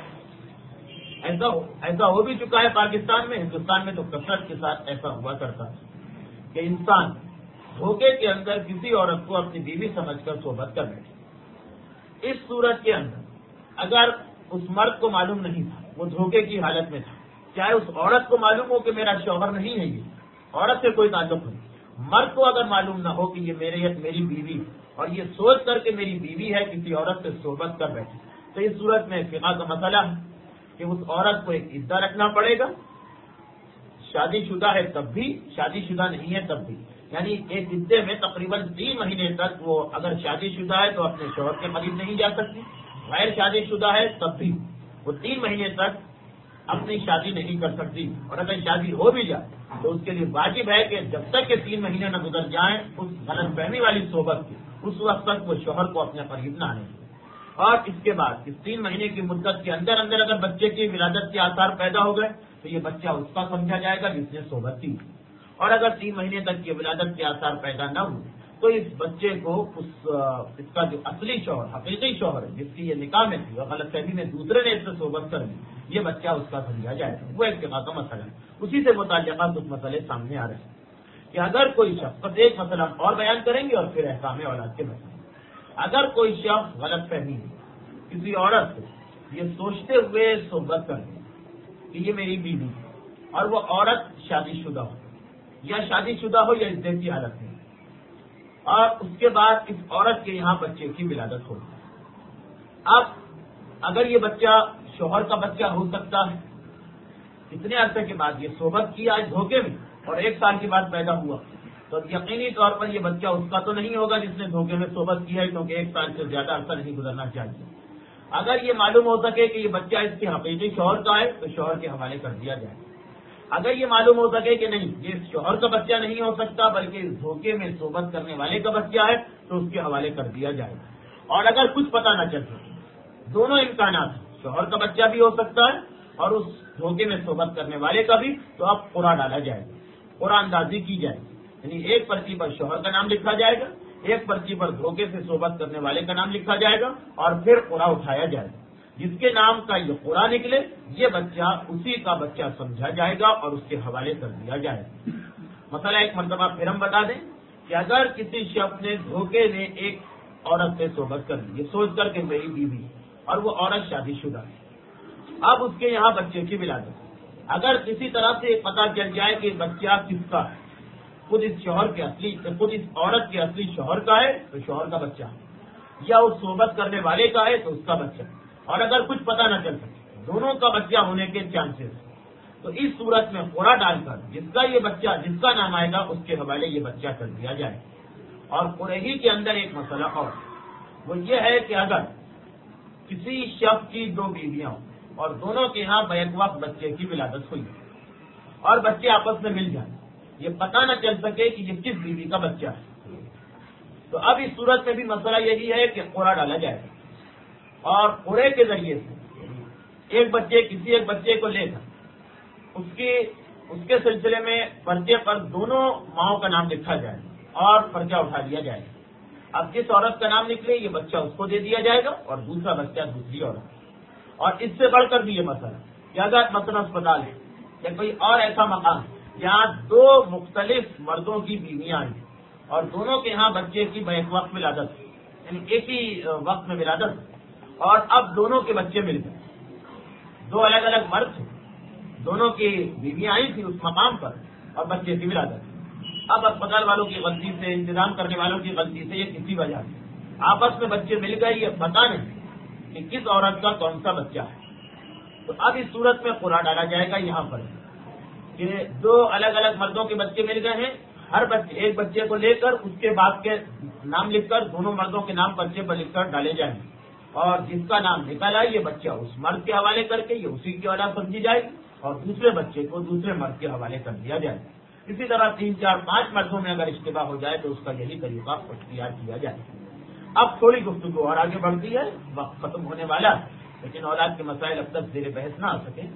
ایسا ہو بھی چکا ہے پاکستان میں، ہندوستان میں تو کثرت کے ساتھ ایسا ہوا کرتا ہے کہ انسان دھوکے کے اندر کسی عورت کو اپنی بیوی سمجھ کر صحبت کر بیٹھے۔ اس صورت کے اندر اگر اس مرد کو معلوم نہیں تھا، وہ دھوکے کی حالت میں تھا، چاہے اس عورت کو معلوم ہو کہ میرا شوہر نہیں ہے، یہ عورت سے کوئی تعلق نہیں، مرد کو اگر معلوم نہ ہو کہ یہ میری بیوی، اور یہ سوچ کر کے میری بیوی ہے کسی عورت سے صحبت کر بیٹھے، تو اس صورت میں فقہ کا مسئلہ ہے کہ اس عورت کو ایک عدہ رکھنا پڑے گا، شادی شدہ ہے تب بھی، شادی شدہ نہیں ہے تب بھی، یعنی ایک عدے میں تقریباً 3 مہینے تک وہ اگر شادی شدہ ہے تو اپنے شوہر کے قریب نہیں جا سکتی، غیر شادی شدہ ہے تب بھی وہ 3 مہینے تک اپنی شادی نہیں کر سکتی، اور اگر شادی ہو بھی جائے تو اس کے لیے واجب ہے کہ جب تک کہ 3 مہینے نہ گزر جائیں اس غلط فہمی والی صحبت کی، اس وقت تک وہ شوہر کو اپنے قریب نہ آنے، اور اس کے بعد اس 3 مہینے کی مدت کے اندر اندر اگر بچے کی ولادت کے آثار پیدا ہو گئے تو یہ بچہ اس کا سمجھا جائے گا جس نے صحبت کی، اور اگر 3 مہینے تک یہ ولادت کے آثار پیدا نہ ہوئے تو اس بچے کو اس کا جو اصلی شوہر، حقیقی شوہر ہے جس کی یہ نکاح میں تھی اور غلط فہمی میں دوسرے نے اس سے صحبت کر لی، یہ بچہ اس کا سمجھا جائے گا۔ وہ ایک فقہ کا مسئلہ ہے، اسی سے متعلقہ کچھ مسئلے سامنے آ رہے ہیں کہ اگر کوئی شخص، بس ایک مسئلہ اور بیان کریں گے اور پھر احکام اولاد کے مسئلے، اگر کوئی شخص غلط فہمی کسی عورت سے یہ سوچتے ہوئے صحبت کر لے کہ یہ میری بیوی ہے، اور وہ عورت شادی شدہ ہو یا شادی شدہ ہو یا عدت کی حالت میں، اور اس کے بعد اس عورت کے یہاں بچے کی ولادت ہوگی۔ اب اگر یہ بچہ شوہر کا بچہ ہو سکتا ہے، اتنے عرصے کے بعد یہ صحبت کیا اس دھوکے میں اور 1 سال کے بعد پیدا ہوا، تو یقینی طور پر یہ بچہ اس کا تو نہیں ہوگا جس نے دھوکے میں صحبت کیا ہے، کیونکہ 1 سال سے زیادہ عرصہ نہیں گزرنا چاہیے۔ اگر یہ معلوم ہو سکے کہ یہ بچہ اس کے حقیقی شوہر کا ہے تو شوہر کے حوالے کر دیا جائے۔ اگر یہ معلوم ہو سکے کہ نہیں، یہ شوہر کا بچہ نہیں ہو سکتا بلکہ اس دھوکے میں صحبت کرنے والے کا بچہ ہے، تو اس کے حوالے کر دیا جائے۔ اور اگر کچھ پتہ نہ چل سکے، دونوں امکانات ہیں، شوہر کا بچہ بھی ہو سکتا ہے اور اس دھوکے میں صحبت کرنے والے کا بھی، تو اب قرعہ ڈالا جائے گا، قرعہ اندازی کی جائے گی، یعنی ایک پرچی پر شوہر کا نام لکھا جائے گا، ایک پرچی پر دھوکے سے صحبت کرنے والے کا نام لکھا جائے گا، اور پھر قرعہ اٹھایا جائے گا۔ جس کے نام کا یہ قرعہ نکلے، یہ بچہ اسی کا بچہ سمجھا جائے گا اور اس کے حوالے کر دیا جائے گا۔ مسئلہ ایک مرتبہ پھر ہم بتا دیں کہ اگر کسی شخص نے دھوکے میں ایک عورت سے صحبت کر لی، یہ سوچ کر کہ میری بیوی، اور وہ عورت شادی شدہ ہے، اب اس کے یہاں بچے کی ولادت، اگر کسی طرح سے پتہ چل جائے کہ بچہ کس کا ہے، خود اس عورت کے اصلی شوہر کا ہے تو شوہر کا بچہ، یا اس صحبت کرنے والے کا ہے تو اس کا بچہ، اور اگر کچھ پتہ نہ چل سکے، دونوں کا بچہ ہونے کے چانسز، تو اس صورت میں قرعہ ڈال کر جس کا یہ بچہ، جس کا نام آئے گا اس کے حوالے یہ بچہ کر دیا جائے۔ اور قرعے ہی کے اندر ایک مسئلہ اور، وہ یہ ہے کہ اگر کسی شخص کی 2 بیویاں ہوں اور دونوں کے یہاں بیک وقت بچے کی ولادت ہوئی اور بچے آپس میں مل جائیں، یہ پتہ نہ چل سکے کہ یہ کس بیوی کا بچہ ہے، تو اب اس صورت میں بھی مسئلہ یہی ہے کہ قرعہ ڈالا جائے گا، اور قرعے کے ذریعے سے کسی ایک بچے کو لے کر اس کے سلسلے میں پرچے پر دونوں ماؤں کا نام لکھا جائے اور پرچہ اٹھا دیا جائے گا۔ اب جس عورت کا نام نکلے یہ بچہ اس کو دے دیا جائے گا اور دوسرا بچہ دوسری عورت۔ اور اس سے بڑھ کر بھی یہ مسئلہ کہ اگر مثلا اسپتال ہے یا کوئی اور ایسا مقام جہاں 2 مختلف مردوں کی بیویاں ہیں اور دونوں کے یہاں بچے کی بیک وقت ولادت، یعنی ایک ہی وقت میں ولادت، اور اب دونوں کے بچے مل گئے، 2 الگ الگ مرد تھے، دونوں کی بیویاں آئی تھی اس مقام پر اور بچے کی ولادت، اب اسپتال والوں کی غلطی سے، انتظام کرنے والوں کی غلطی سے، یہ کسی وجہ سے آپس میں بچے مل گئے، یہ پتہ نہیں کہ کس عورت کا کون سا بچہ ہے، تو اب اس صورت میں قرعہ ڈالا جائے گا یہاں پر کہ 2 الگ الگ مردوں کے بچے مل گئے ہیں، ہر بچے ایک بچے کو لے کر اس کے باپ کے نام لکھ کر دونوں مردوں کے نام بچے پر لکھ کر ڈالے جائیں گے، اور جس کا نام نکل آئے یہ بچہ اس مرد کے حوالے کر کے یہ اسی کی اولاد سمجھی جائے گی، اور دوسرے بچے کو دوسرے مرد کے حوالے کر دیا جائے گا۔ اسی طرح 3 4 5 مردوں میں اگر اشتباہ ہو جائے تو اس کا یہی طریقہ اختیار کیا جائے۔ اب تھوڑی گفتگو اور آگے بڑھتی ہے، وقت ختم ہونے والا، لیکن اولاد کے مسائل اب تک زیر بحث نہ آ سکے۔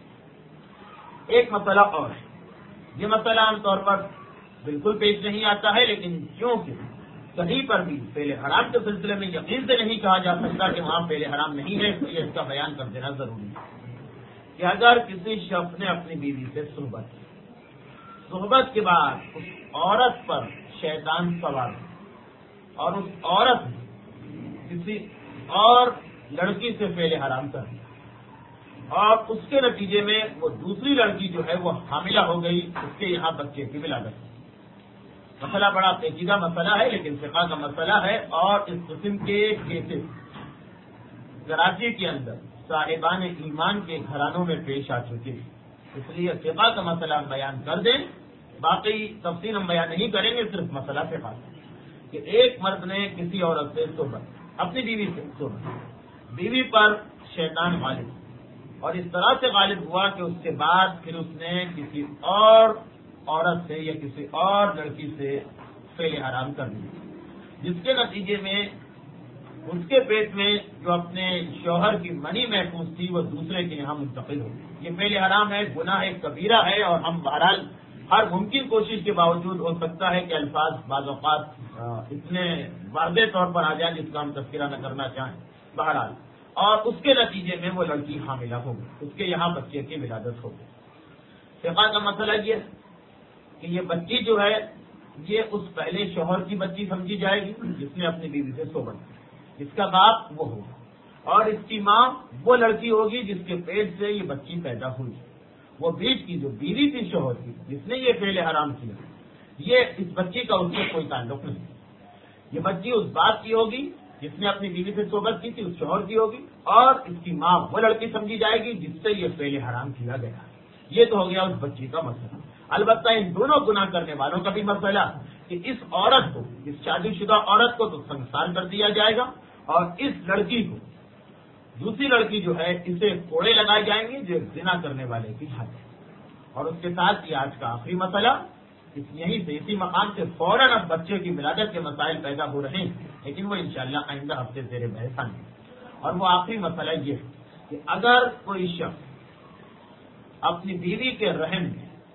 ایک مسئلہ اور ہے، یہ مسئلہ عام طور پر بالکل پیش نہیں آتا ہے، لیکن کیونکہ کہیں پر بھی فعل حرام کے سلسلے میں یقین سے نہیں کہا جا سکتا کہ وہاں فعل حرام نہیں ہے، تو یہ اس کا بیان کر دینا ضروری ہے کہ اگر کسی شخص نے اپنی بیوی سے صحبت کے بعد اس عورت پر شیطان سوار اور اس عورت نے کسی اور لڑکی سے فعل حرام کر دیا اور اس کے نتیجے میں وہ دوسری لڑکی جو ہے وہ حاملہ ہو گئی، اس کے یہاں بچے کی ولادت۔ مسئلہ بڑا پیچیدہ مسئلہ ہے، لیکن فقہ کا مسئلہ ہے، اور اس قسم کے کیسز کراچی کے اندر صاحبان ایمان کے گھرانوں میں پیش آ چکے ہیں، اس لیے فقہ کا مسئلہ ہم بیان کر دیں، باقی تفصیل ہم بیان نہیں کریں گے، صرف مسئلہ فقہ کہ ایک مرد نے کسی عورت سے صحبت، اپنی بیوی سے صحبت، بیوی پر شیطان غالب، اور اس طرح سے غالب ہوا کہ اس کے بعد پھر اس نے کسی اور عورت سے یا کسی اور لڑکی سے فعل حرام کر دیا، جس کے نتیجے میں اس کے پیٹ میں جو اپنے شوہر کی منی محفوظ تھی وہ دوسرے کے یہاں منتقل ہو گئی۔ یہ فعل حرام ہے، گناہ کبیرہ ہے، اور ہم بہرحال ہر ممکن کوشش کے باوجود ہو سکتا ہے کہ الفاظ بعض اوقات اتنے واضح طور پر آ جائیں جس کا ہم تذکرہ نہ کرنا چاہیں، بہرحال، اور اس کے نتیجے میں وہ لڑکی حاملہ ہو گئی، اس کے یہاں بچے کی ولادت ہو گئی۔ فقہ کا مسئلہ یہ کہ یہ بچی جو ہے یہ اس پہلے شوہر کی بچی سمجھی جائے گی جس نے اپنی بیوی سے صحبت کی، جس کا باپ وہ ہوگا، اور اس کی ماں وہ لڑکی ہوگی جس کے پیٹ سے یہ بچی پیدا ہوئی، وہ بیچ کی جو بیوی تھی شوہر کی جس نے یہ فعل حرام کیا، یہ اس بچی کا اس سے کوئی تعلق نہیں، یہ بچی اس باپ کی ہوگی جس نے اپنی بیوی سے صحبت کی تھی، اس شوہر کی ہوگی، اور اس کی ماں وہ لڑکی سمجھی جائے گی جس سے یہ فعل حرام کیا گیا۔ یہ تو ہو گیا اس بچی کا مسئلہ۔ البتہ ان دونوں گناہ کرنے والوں کا بھی مسئلہ کہ اس عورت کو، اس شادی شدہ عورت کو تو سنسار کر دیا جائے گا، اور اس لڑکی کو، دوسری لڑکی جو ہے، اسے کوڑے لگائے جائیں گے جو زنا کرنے والے کی حد ہے۔ اور اس کے ساتھ یہ آج کا آخری مسئلہ، یہیں سے اسی مقام سے فوراً اب بچے کی ولادت کے مسائل پیدا ہو رہے ہیں، لیکن وہ انشاءاللہ آئندہ ہفتے زیر بحث آئیں گے۔ اور وہ آخری مسئلہ یہ ہے کہ اگر کوئی شخص اپنی بیوی کے رحم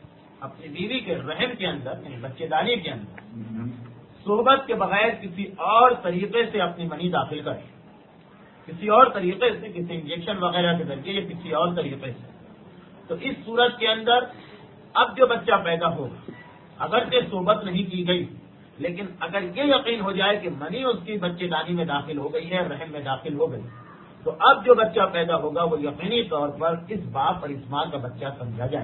کے اندر، یعنی بچے دانی کے اندر صحبت کے بغیر کسی اور طریقے سے اپنی منی داخل کرے، کسی اور طریقے سے، کسی انجیکشن وغیرہ کے ذریعے یا کسی اور طریقے سے، تو اس صورت کے اندر اب جو بچہ پیدا ہوگا، اگرچہ صحبت نہیں کی گئی، لیکن اگر یہ یقین ہو جائے کہ منی اس کی بچے دانی میں داخل ہو گئی ہے، رحم میں داخل ہو گئی، تو اب جو بچہ پیدا ہوگا وہ یقینی طور پر اس باپ اور اس ماں کا بچہ سمجھا جائے۔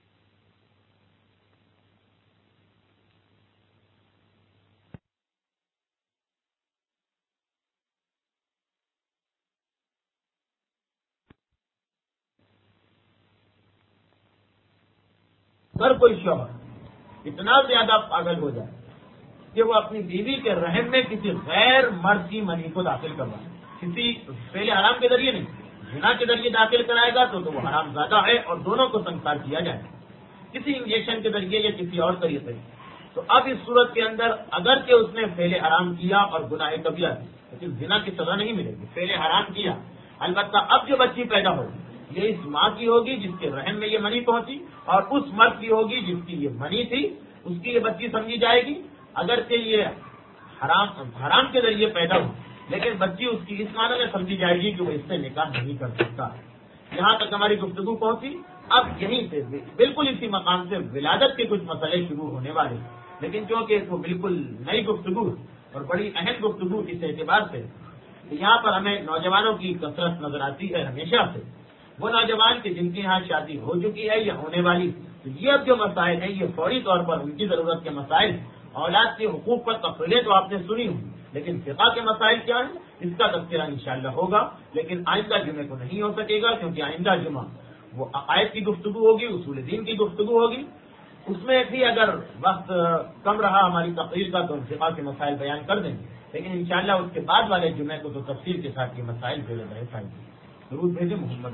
اگر کوئی شوہر اتنا زیادہ پاگل ہو جائے کہ وہ اپنی بیوی کے رحم میں کسی غیر مرد کی منی کو داخل کروائے، کسی فعل حرام کے ذریعے نہیں، زنا کے ذریعے داخل کرائے گا تو وہ حرام زیادہ ہے اور دونوں کو سنسار کیا جائے گا، کسی انجیکشن کے ذریعے یا کسی اور طریقے سے۔ تو اب اس صورت کے اندر اگرچہ اس نے فعل حرام کیا اور گناہ کبیرہ کی، لیکن زنا کی سزا نہیں ملے گی، فعل حرام کیا۔ البتہ اب جو بچی پیدا ہوگی یہ اس ماں کی ہوگی جس کے رحم میں یہ منی پہنچی، اور اس مرد کی ہوگی جس کی یہ منی تھی، اس کی یہ بچی سمجھی جائے گی۔ اگرچہ یہ حرام کے ذریعے پیدا ہو، لیکن بچی اس کی اس معنی میں سمجھی جائے گی کہ وہ اس سے نکاح نہیں کر سکتا۔ یہاں تک ہماری گفتگو پہنچی۔ اب یہیں سے بالکل اسی مقام سے ولادت کے کچھ مسئلے شروع ہونے والے، لیکن چونکہ وہ بالکل نئی گفتگو اور بڑی اہم گفتگو اس اعتبار سے کہ یہاں پر ہمیں نوجوانوں کی کثرت نظر آتی ہے ہمیشہ سے، وہ نوجوان کہ جن کے یہاں شادی ہو چکی ہے یا ہونے والی، تو یہ اب جو مسائل ہیں یہ فوری طور پر ان کی ضرورت کے مسائل، اولاد کے حقوق پر تفصیلیں تو آپ نے سنی ہوں، لیکن فقہ کے مسائل کیا ہیں اس کا تذکرہ انشاءاللہ ہوگا، لیکن آئندہ جمعے کو نہیں ہو سکے گا، کیونکہ آئندہ جمعہ وہ عقائد کی گفتگو ہوگی، اصول دین کی گفتگو ہوگی۔ اس میں بھی اگر وقت کم رہا ہماری تقریر کا تو فقہ کے مسائل بیان کر دیں گے، لیکن انشاءاللہ اس کے بعد والے جمعے کو تو تفصیل کے ساتھ یہ مسائل جو بحث آئیں گے۔ درود بھیجیں محمد۔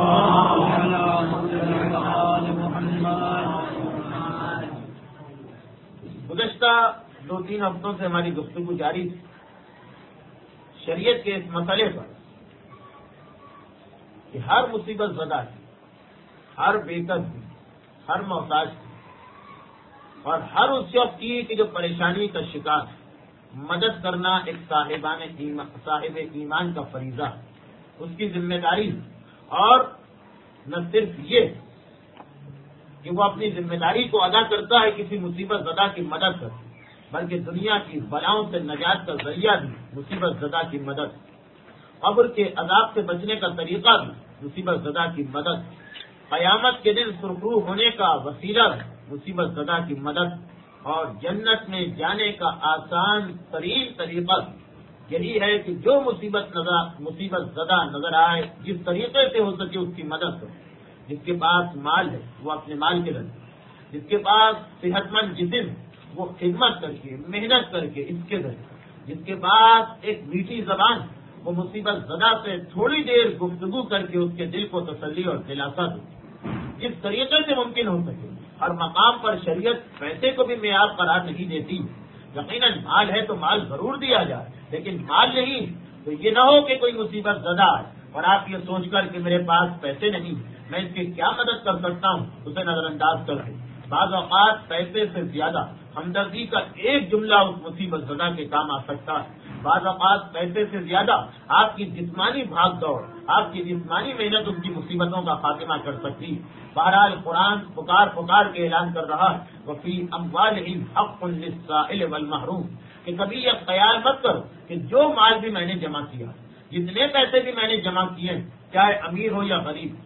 گزشتہ 2-3 ہفتوں سے ہماری گفتگو جاری تھی شریعت کے اس مسئلے پر کہ ہر مصیبت زدہ کی، ہر بیکس کی، ہر محتاج کی اور ہر اس شخص کی کہ جو پریشانی کا شکار ہے، مدد کرنا ایک صاحب ایمان کا فریضہ ہے، اس کی ذمہ داری ہے۔ اور نہ صرف یہ کہ وہ اپنی ذمہ داری کو ادا کرتا ہے کسی مصیبت زدہ کی مدد کر، بلکہ دنیا کی بلاؤں سے نجات کا ذریعہ بھی مصیبت زدہ کی مدد، قبر کے عذاب سے بچنے کا طریقہ بھی مصیبت زدہ کی مدد، قیامت کے دن سرخرو ہونے کا وسیلہ بھی مصیبت زدہ کی مدد، اور جنت میں جانے کا آسان ترین طریقہ یہی ہے کہ جو مصیبت زدہ نظر آئے جس طریقے سے ہو سکے اس کی مدد کرے۔ جس کے پاس مال ہے وہ اپنے مال کے ذریعے، جس کے پاس صحت مند جسم ہے وہ خدمت کر کے، محنت کر کے اس کے ذریعے، جس کے پاس ایک میٹھی زبان وہ مصیبت زدہ سے تھوڑی دیر گفتگو کر کے اس کے دل کو تسلی اور دلاسا دے، جس طریقے سے ممکن ہو سکے۔ ہر مقام پر شریعت پیسے کو بھی معیار قرار نہیں دیتی، یقیناً مال ہے تو مال ضرور دیا جائے، لیکن مال نہیں تو یہ نہ ہو کہ کوئی مصیبت زدہ ہے اور آپ یہ سوچ کر کہ میرے پاس پیسے نہیں، میں اس کی کیا مدد کر سکتا ہوں، اسے نظر انداز کر دیں۔ بعض اوقات پیسے سے زیادہ ہمدردی کا ایک جملہ اس مصیبت زدہ کے کام آ سکتا ہے، بعض اوقات پیسے سے زیادہ آپ کی جسمانی بھاگ دوڑ، آپ کی جسمانی محنت اس کی مصیبتوں کا خاتمہ کر سکتی۔ بہرحال قرآن پکار کے اعلان کر رہا ہے وفی اموالہم حق للسائل والمحروم، کہ کبھی یہ خیال مت کرو کہ جو مال بھی میں نے جمع کیا، جتنے پیسے بھی میں نے جمع کیے، چاہے امیر ہو یا غریب،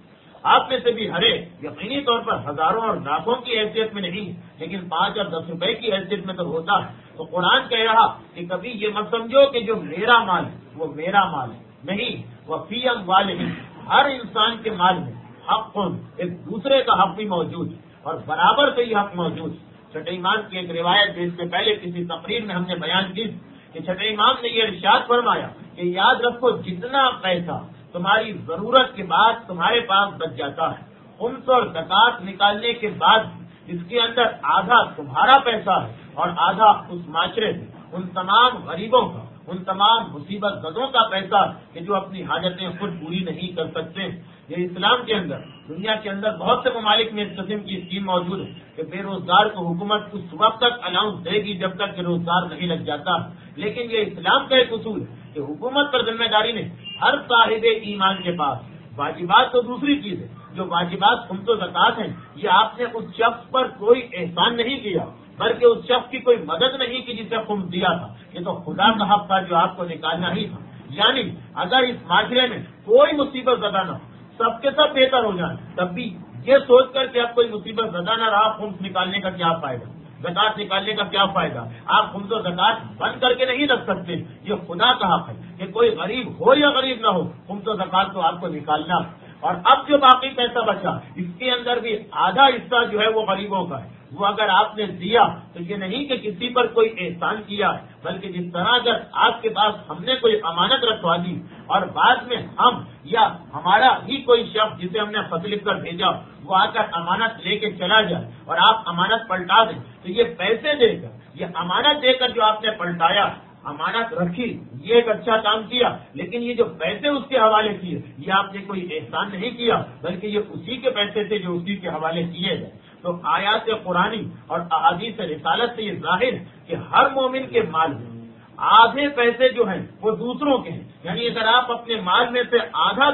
آپ میں سے بھی ہر ایک یقینی طور پر ہزاروں اور لاکھوں کی حیثیت میں نہیں، لیکن 5 اور 10 روپے کی حیثیت میں تو ہوتا ہے۔ تو قرآن کہہ رہا کہ کبھی یہ مت سمجھو کہ جو میرا مال ہے وہ میرا مال ہے، نہیں، وہ فی اموالہم، ہر انسان کے مال میں حق، ایک دوسرے کا حق بھی موجود ہے اور برابر سے یہ حق موجود ہے۔ چھٹے امام کی ایک روایت اس سے پہلے کسی تقریر میں ہم نے بیان کی کہ چھٹے امام نے یہ ارشاد فرمایا کہ یاد رکھو جتنا پیسہ تمہاری ضرورت کے بعد تمہارے پاس بچ جاتا ہے، خمس اور زکات نکالنے کے بعد اس کے اندر آدھا تمہارا پیسہ ہے اور آدھا اس معاشرے سے ان تمام غریبوں کا، ان تمام مصیبت زدوں کا پیسہ کہ جو اپنی حاجتیں خود پوری نہیں کر سکتے۔ یہ اسلام کے اندر، دنیا کے اندر بہت سے ممالک میں اس قسم کی اسکیم موجود ہے کہ بے روزگار کو حکومت اس وقت تک الاؤنس دے گی جب تک کہ روزگار نہیں لگ جاتا، لیکن یہ اسلام کا ایک اصول ہے کہ حکومت پر ذمہ داری نے ہر صاحب ایمان کے پاس، واجبات تو دوسری چیز ہے، جو واجبات خمس و زکات ہیں، یہ آپ نے اس شخص پر کوئی احسان نہیں کیا بلکہ اس شخص کی کوئی مدد نہیں کی جسے خمس دیا تھا، یہ تو خدا کا حق تھا جو آپ کو نکالنا ہی تھا۔ یعنی اگر اس معاشرے میں کوئی مصیبت زدہ نہ ہو، سب کے سب بہتر ہو جائیں، تب بھی یہ سوچ کر کہ اب کوئی مصیبت زدہ نہ رہا، خمس نکالنے کا کیا فائدہ، زکات نکالنے کا کیا فائدہ؟ آپ خمس و زکات بند کر کے نہیں رکھ سکتے، یہ خدا کا حق ہے کہ کوئی غریب ہو یا غریب نہ ہو، خمس و زکات تو آپ کو نکالنا۔ اور اب جو باقی پیسہ بچا اس کے اندر بھی آدھا حصہ جو ہے وہ غریبوں کا ہے، وہ اگر آپ نے دیا تو یہ نہیں کہ کسی پر کوئی احسان کیا ہے، بلکہ جس طرح اگر آپ کے پاس ہم نے کوئی امانت رکھوا دی اور بعد میں ہم یا ہمارا ہی کوئی شخص جسے ہم نے خط لکھ کر بھیجا وہ آ کر امانت لے کے چلا جائے اور آپ امانت پلٹا دیں، تو یہ پیسے دے کر، یہ امانت دے کر جو آپ نے پلٹایا، امانت رکھی، یہ ایک اچھا کام کیا، لیکن یہ جو پیسے اس کے حوالے کیے یہ آپ نے کوئی احسان نہیں کیا بلکہ یہ اسی کے پیسے تھے جو اسی کے حوالے کیے گئے۔ تو آیات قرآنی اور احادیث رسالت سے یہ ظاہر کہ ہر مومن کے مال میں آدھے پیسے جو ہیں وہ دوسروں کے ہیں، یعنی اگر آپ اپنے مال میں سے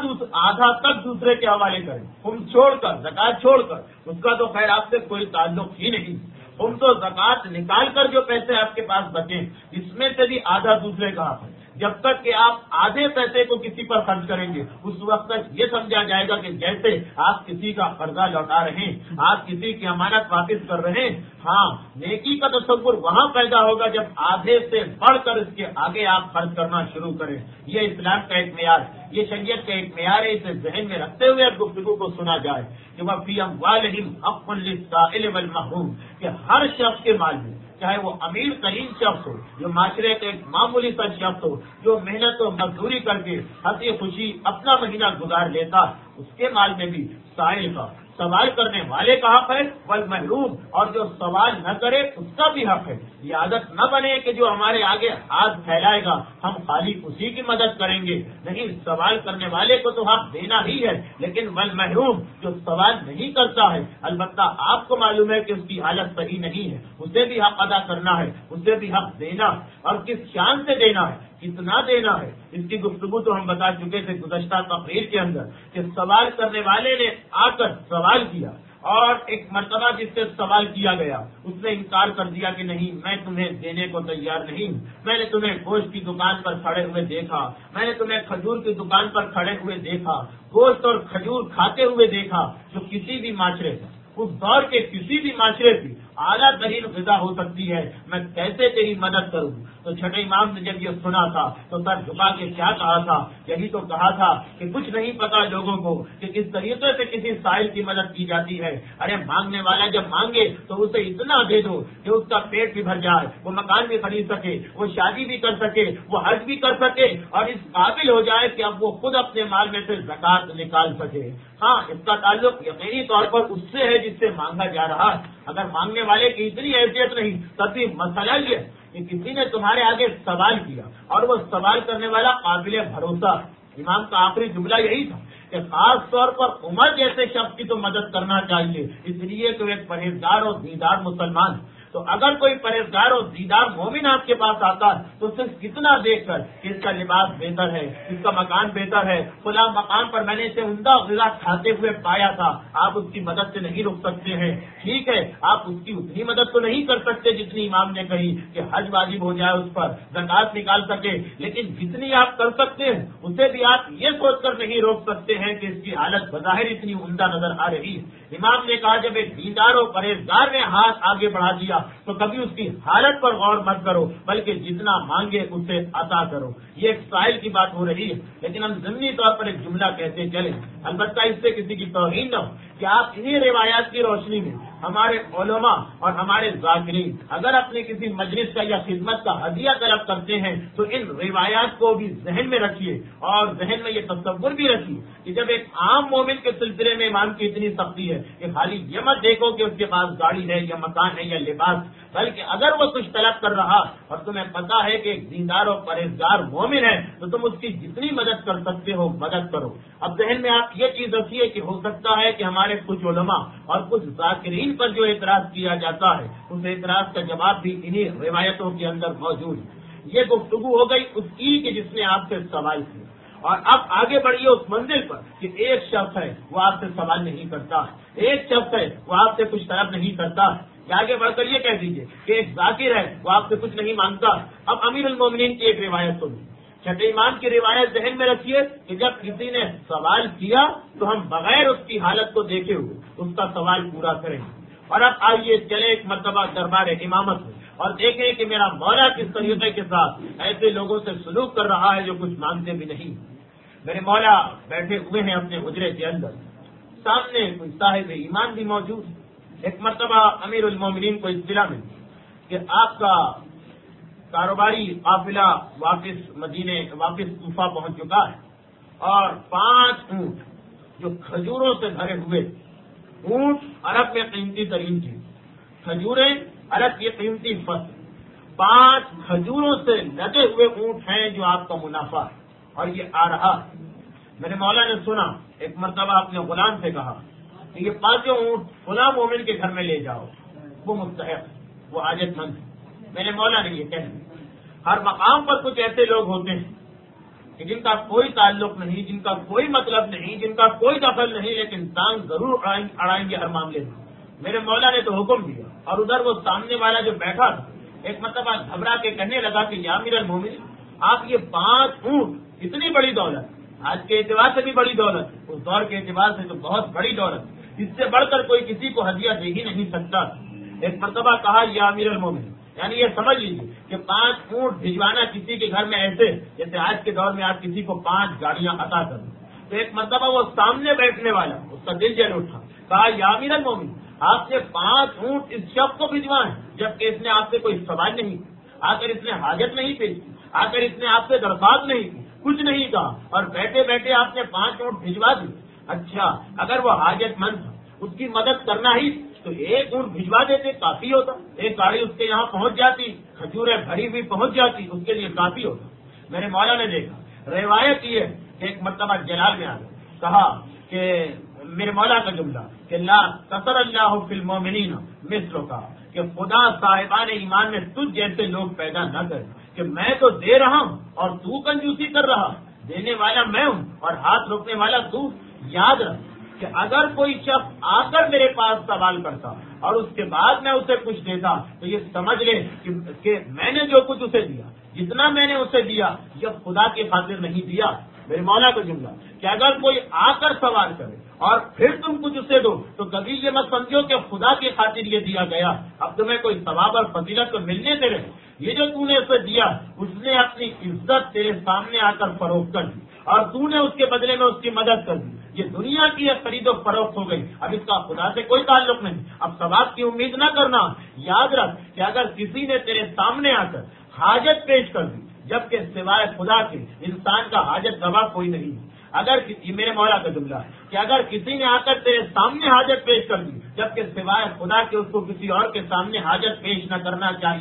آدھا تک دوسرے کے حوالے کریں، خمس چھوڑ کر، زکات چھوڑ کر، اس کا تو خیر آپ سے کوئی تعلق ہی نہیں۔ خمس و زکات نکال کر جو پیسے آپ کے پاس بچیں اس میں سے بھی آدھا دوسرے کا حق ہے۔ جب تک کہ آپ آدھے پیسے کو کسی پر خرچ کریں گے اس وقت تک یہ سمجھا جائے گا کہ جیسے آپ کسی کا قرضہ لوٹا رہے ہیں، آپ کسی کی امانت واپس کر رہے ہیں۔ ہاں، نیکی کا تصور وہاں پیدا ہوگا جب آدھے سے بڑھ کر اس کے آگے آپ خرچ کرنا شروع کریں۔ یہ اسلام کا ایک معیار، یہ شریعت کا ایک معیار ہے، اسے ذہن میں رکھتے ہوئے گفتگو کو سنا جائے کہ وہ فی اموالہم حق للسائل والمحروم، کہ ہر شخص کے مال میں، چاہے وہ امیر ترین شخص ہو، جو معاشرے کا ایک معمولی سا شخص ہو، جو محنت و مزدوری کر کے ہنسی خوشی اپنا مہینہ گزار لیتا، اس کے مال میں بھی سائل کا، سوال کرنے والے کا حق ہے، والمحروم، اور جو سوال نہ کرے اس کا بھی حق ہے۔ یہ عادت نہ بنے کہ جو ہمارے آگے ہاتھ پھیلائے گا ہم خالی اسی کی مدد کریں گے، نہیں، سوال کرنے والے کو تو حق دینا ہی ہے، لیکن والمحروم جو سوال نہیں کرتا ہے، البتہ آپ کو معلوم ہے کہ اس کی حالت صحیح نہیں ہے، اسے بھی حق ادا کرنا ہے، اسے بھی حق دینا، اور کس شان سے دینا ہے، کتنا دینا ہے، اس کی گفتگو تو ہم بتا چکے تھے گزشتہ تقریر کے اندر کہ سوال کرنے والے نے آ کر سوال کیا اور ایک مرتبہ جس سے سوال کیا گیا اس نے انکار کر دیا کہ نہیں، میں تمہیں دینے کو تیار نہیں، میں نے تمہیں گوشت کی دکان پر کھڑے ہوئے دیکھا، میں نے تمہیں کھجور کی دکان پر کھڑے ہوئے دیکھا، گوشت اور کھجور کھاتے ہوئے دیکھا، جو کسی بھی معاشرے کا، اس دور کے کسی بھی معاشرے کی اعلیٰ ترین غذا ہو سکتی ہے، میں کیسے تیری مدد کروں؟ تو چھٹے امام نے جب یہ سنا تھا تو سر جھکا کے کیا کہا تھا؟ یہی تو کہا تھا کہ کچھ نہیں پتا لوگوں کو کہ کس طریقے سے کسی سائل کی مدد کی جاتی ہے۔ ارے مانگنے والا جب مانگے تو اسے اتنا دے دو کہ اس کا پیٹ بھی بھر جائے، وہ مکان بھی خرید سکے، وہ شادی بھی کر سکے، وہ حج بھی کر سکے، اور اس قابل ہو جائے کہ اب وہ خود اپنے مال میں سے زکات نکال سکے۔ ہاں، اس کا تعلق یقینی طور پر اس سے ہے جس سے مانگا جا رہا ہے۔ اگر مانگنے والے کی اتنی حیثیت نہیں تب بھی مسئلہ یہ کہ کسی نے تمہارے آگے سوال کیا اور وہ سوال کرنے والا قابل بھروسہ۔ امام کا آخری جملہ یہی تھا کہ خاص طور پر عمر جیسے شخص کی تو مدد کرنا چاہیے، اس لیے کہ وہ ایک پرہیزگار اور دیندار مسلمان، تو اگر کوئی پرہیزگار اور دیدار مومن آپ کے پاس آتا ہے تو صرف کتنا دیکھ کر کہ اس کا لباس بہتر ہے، اس کا مکان بہتر ہے، فلاں مقام پر میں نے اسے عمدہ غذا کھاتے ہوئے پایا تھا، آپ اس کی مدد سے نہیں رک سکتے ہیں، ٹھیک ہے، آپ اس کی اتنی مدد تو نہیں کر سکتے جتنی امام نے کہی کہ حج واجب ہو جائے، اس پر زکات نکال سکے، لیکن جتنی آپ کر سکتے ہیں اسے بھی آپ یہ سوچ کر نہیں روک سکتے ہیں کہ اس کی حالت بظاہر اتنی عمدہ نظر آ رہی ہے۔ امام نے کہا جب ایک دیندار و پرہیزگار نے ہاتھ آگے بڑھا دیا تو کبھی اس کی حالت پر غور مت کرو، بلکہ جتنا مانگے اسے عطا کرو۔ یہ ایک سائل کی بات ہو رہی ہے، لیکن ہم ضمنی طور پر ایک جملہ کہتے چلیں، البتہ اس سے کسی کی توہین نہ ہو کہ آپ انہی روایات کی روشنی میں ہمارے علماء اور ہمارے ذاکرین اگر اپنے کسی مجلس کا یا خدمت کا ہدیہ طلب کرتے ہیں تو ان روایات کو بھی ذہن میں رکھیے اور ذہن میں یہ تصور بھی رکھیے کہ جب ایک عام مومن کے سلسلے میں امام کی اتنی سختی ہے کہ خالی یہ مت دیکھو کہ اس کے پاس گاڑی ہے یا مکان ہے یا لباس، بلکہ اگر وہ کچھ طلب کر رہا اور تمہیں پتا ہے کہ ایک دیندار اور پرہیزگار مومن ہے تو تم اس کی جتنی مدد کر سکتے ہو مدد کرو۔ اب ذہن میں آپ یہ چیز رکھیے کہ ہو سکتا ہے کہ ہمارے کچھ علماء اور کچھ ذاکرین پر جو اعتراض کیا جاتا ہے اس اعتراض کا جواب بھی انہی روایتوں کے اندر موجود ہے۔ یہ گفتگو ہو گئی اس کی کہ جس نے آپ سے سوال کیا، اور اب آگے بڑھیے اس منزل پر کہ ایک شخص ہے وہ آپ سے سوال نہیں کرتا، ایک شخص ہے وہ آپ سے کچھ طلب نہیں کرتا، کہ آگے بڑھ کر یہ کہہ دیجئے کہ ایک ذاکر ہے وہ آپ سے کچھ نہیں مانگتا۔ اب امیر المومنین کی ایک روایت سنیں، چھٹے امام کی روایت ذہن میں رکھیے کہ جب کسی نے سوال کیا تو ہم بغیر اس کی حالت کو دیکھے ہوئے اس کا سوال پورا کریں۔ اور اب آئیے چلے ایک مرتبہ دربار امامت میں اور دیکھیں کہ میرا مولا کس طریقے کے ساتھ ایسے لوگوں سے سلوک کر رہا ہے جو کچھ مانگتے بھی نہیں۔ میرے مولا بیٹھے ہوئے ہیں اپنے حجرے کے اندر، سامنے کوئی صاحب ایمان بھی موجود ہے۔ ایک مرتبہ امیر المومنین کو اطلاع ملی کہ آپ کا کاروباری قافلہ واپس کوفہ پہنچ چکا ہے اور 5 اونٹ جو کھجوروں سے بھرے ہوئے، اونٹ عرب میں قیمتی ترین تھی، کھجوریں عرب کی قیمتی فصل، 5 کھجوروں سے لدے ہوئے اونٹ ہیں جو آپ کا منافع ہے اور یہ آ رہا ہے۔ میرے مولا نے سنا، ایک مرتبہ اپنے غلام سے کہا کہ یہ 5 اونٹ فلاں مومن کے گھر میں لے جاؤ، وہ مستحق، وہ حاجت مند ہے۔ میرے مولا نے یہ کہہ دیا۔ ہر مقام پر کچھ ایسے لوگ ہوتے ہیں کہ جن کا کوئی تعلق نہیں، جن کا کوئی مطلب نہیں، جن کا کوئی دخل نہیں، لیکن ٹانگ ضرور اڑائیں گے ہر معاملے میں۔ میرے مولا نے تو حکم دیا اور ادھر وہ سامنے والا جو بیٹھا تھا ایک مرتبہ گھبرا کے کہنے لگا کہ یا امیر المومنین، آپ یہ 5 اونٹ اتنی بڑی دولت، آج کے اعتبار سے بھی بڑی دولت، اس دور کے اعتبار سے تو بہت بڑی دولت، اس سے بڑھ کر کوئی کسی کو ہدیہ دے ہی نہیں سکتا۔ ایک مرتبہ کہا یا امیر المومنین، یعنی یہ سمجھ لیجیے کہ 5 اونٹ بھجوانا کسی کے گھر میں ایسے جیسے آج کے دور میں آپ کسی کو 5 گاڑیاں عطا کر دیں۔ تو ایک مرتبہ وہ سامنے بیٹھنے والا اس کا دل جل اٹھا، کہا یا امیر المومنین، آپ نے 5 اونٹ اس شخص کو بھجوائے جبکہ اس نے آپ سے کوئی سوال نہیں، آ کر اس نے حاجت نہیں پیش کی، آ کر اس نے آپ سے درخواست نہیں کی، کچھ نہیں کہا، اور بیٹھے بیٹھے آپ نے 5 اونٹ بھجوا دی۔ اچھا، اگر وہ حاجت مند تھا، اس کی مدد کرنا ہی تو 1 اونٹ بھجوا دیتے، کافی ہوتا، ایک گاڑی اس کے یہاں پہنچ جاتی، کھجوریں بھری ہوئی پہنچ جاتی، اس کے لیے کافی ہوتا۔ میرے مولا نے دیکھا، روایت یہ ہے کہ ایک مرتبہ جلال میں آ گیا، کہا کہ میرے مولا کا جملہ کہ لا قصر اللہ فی المومنین مثلو کا، کہ خدا صاحبان ایمان میں تجھ جیسے لوگ پیدا نہ کرے، کہ میں تو دے رہا ہوں اور تو کنجوسی کر رہا، دینے والا میں ہوں اور ہاتھ روکنے والا تو۔ یاد رکھ کہ اگر کوئی شخص آ کر میرے پاس سوال کرتا اور اس کے بعد میں اسے کچھ دیتا تو یہ سمجھ لے کہ میں نے جو کچھ اسے دیا، جتنا میں نے اسے دیا، یہ خدا کی خاطر نہیں دیا۔ میرے مولا کا جملہ کہ اگر کوئی آ کر سوال کرے اور پھر تم کچھ اسے دو تو کبھی یہ مت سمجھو کہ خدا کی خاطر یہ دیا گیا، اب تمہیں کوئی ثواب اور فضیلت تو ملنے سے رہے، یہ جو تو نے اسے دیا اس نے اپنی عزت تیرے سامنے آ کر فروخت کر دی اور تو نے اس کے بدلے میں اس کی مدد کر دی، یہ دنیا کی ایک خرید و فروخت ہو گئی، اب اس کا خدا سے کوئی تعلق نہیں، اب ثواب کی امید نہ کرنا۔ یاد رکھ کہ اگر کسی نے تیرے سامنے آ کر حاجت پیش کر دی، جبکہ سوائے خدا کے انسان کا حاجت روا کوئی نہیں، اگر میرے مولا کا جملہ ہے کہ اگر کسی نے آ کر تیرے سامنے حاجت پیش کر دی جبکہ سوائے خدا کے اس کو کسی اور کے سامنے حاجت پیش نہ کرنا چاہیے،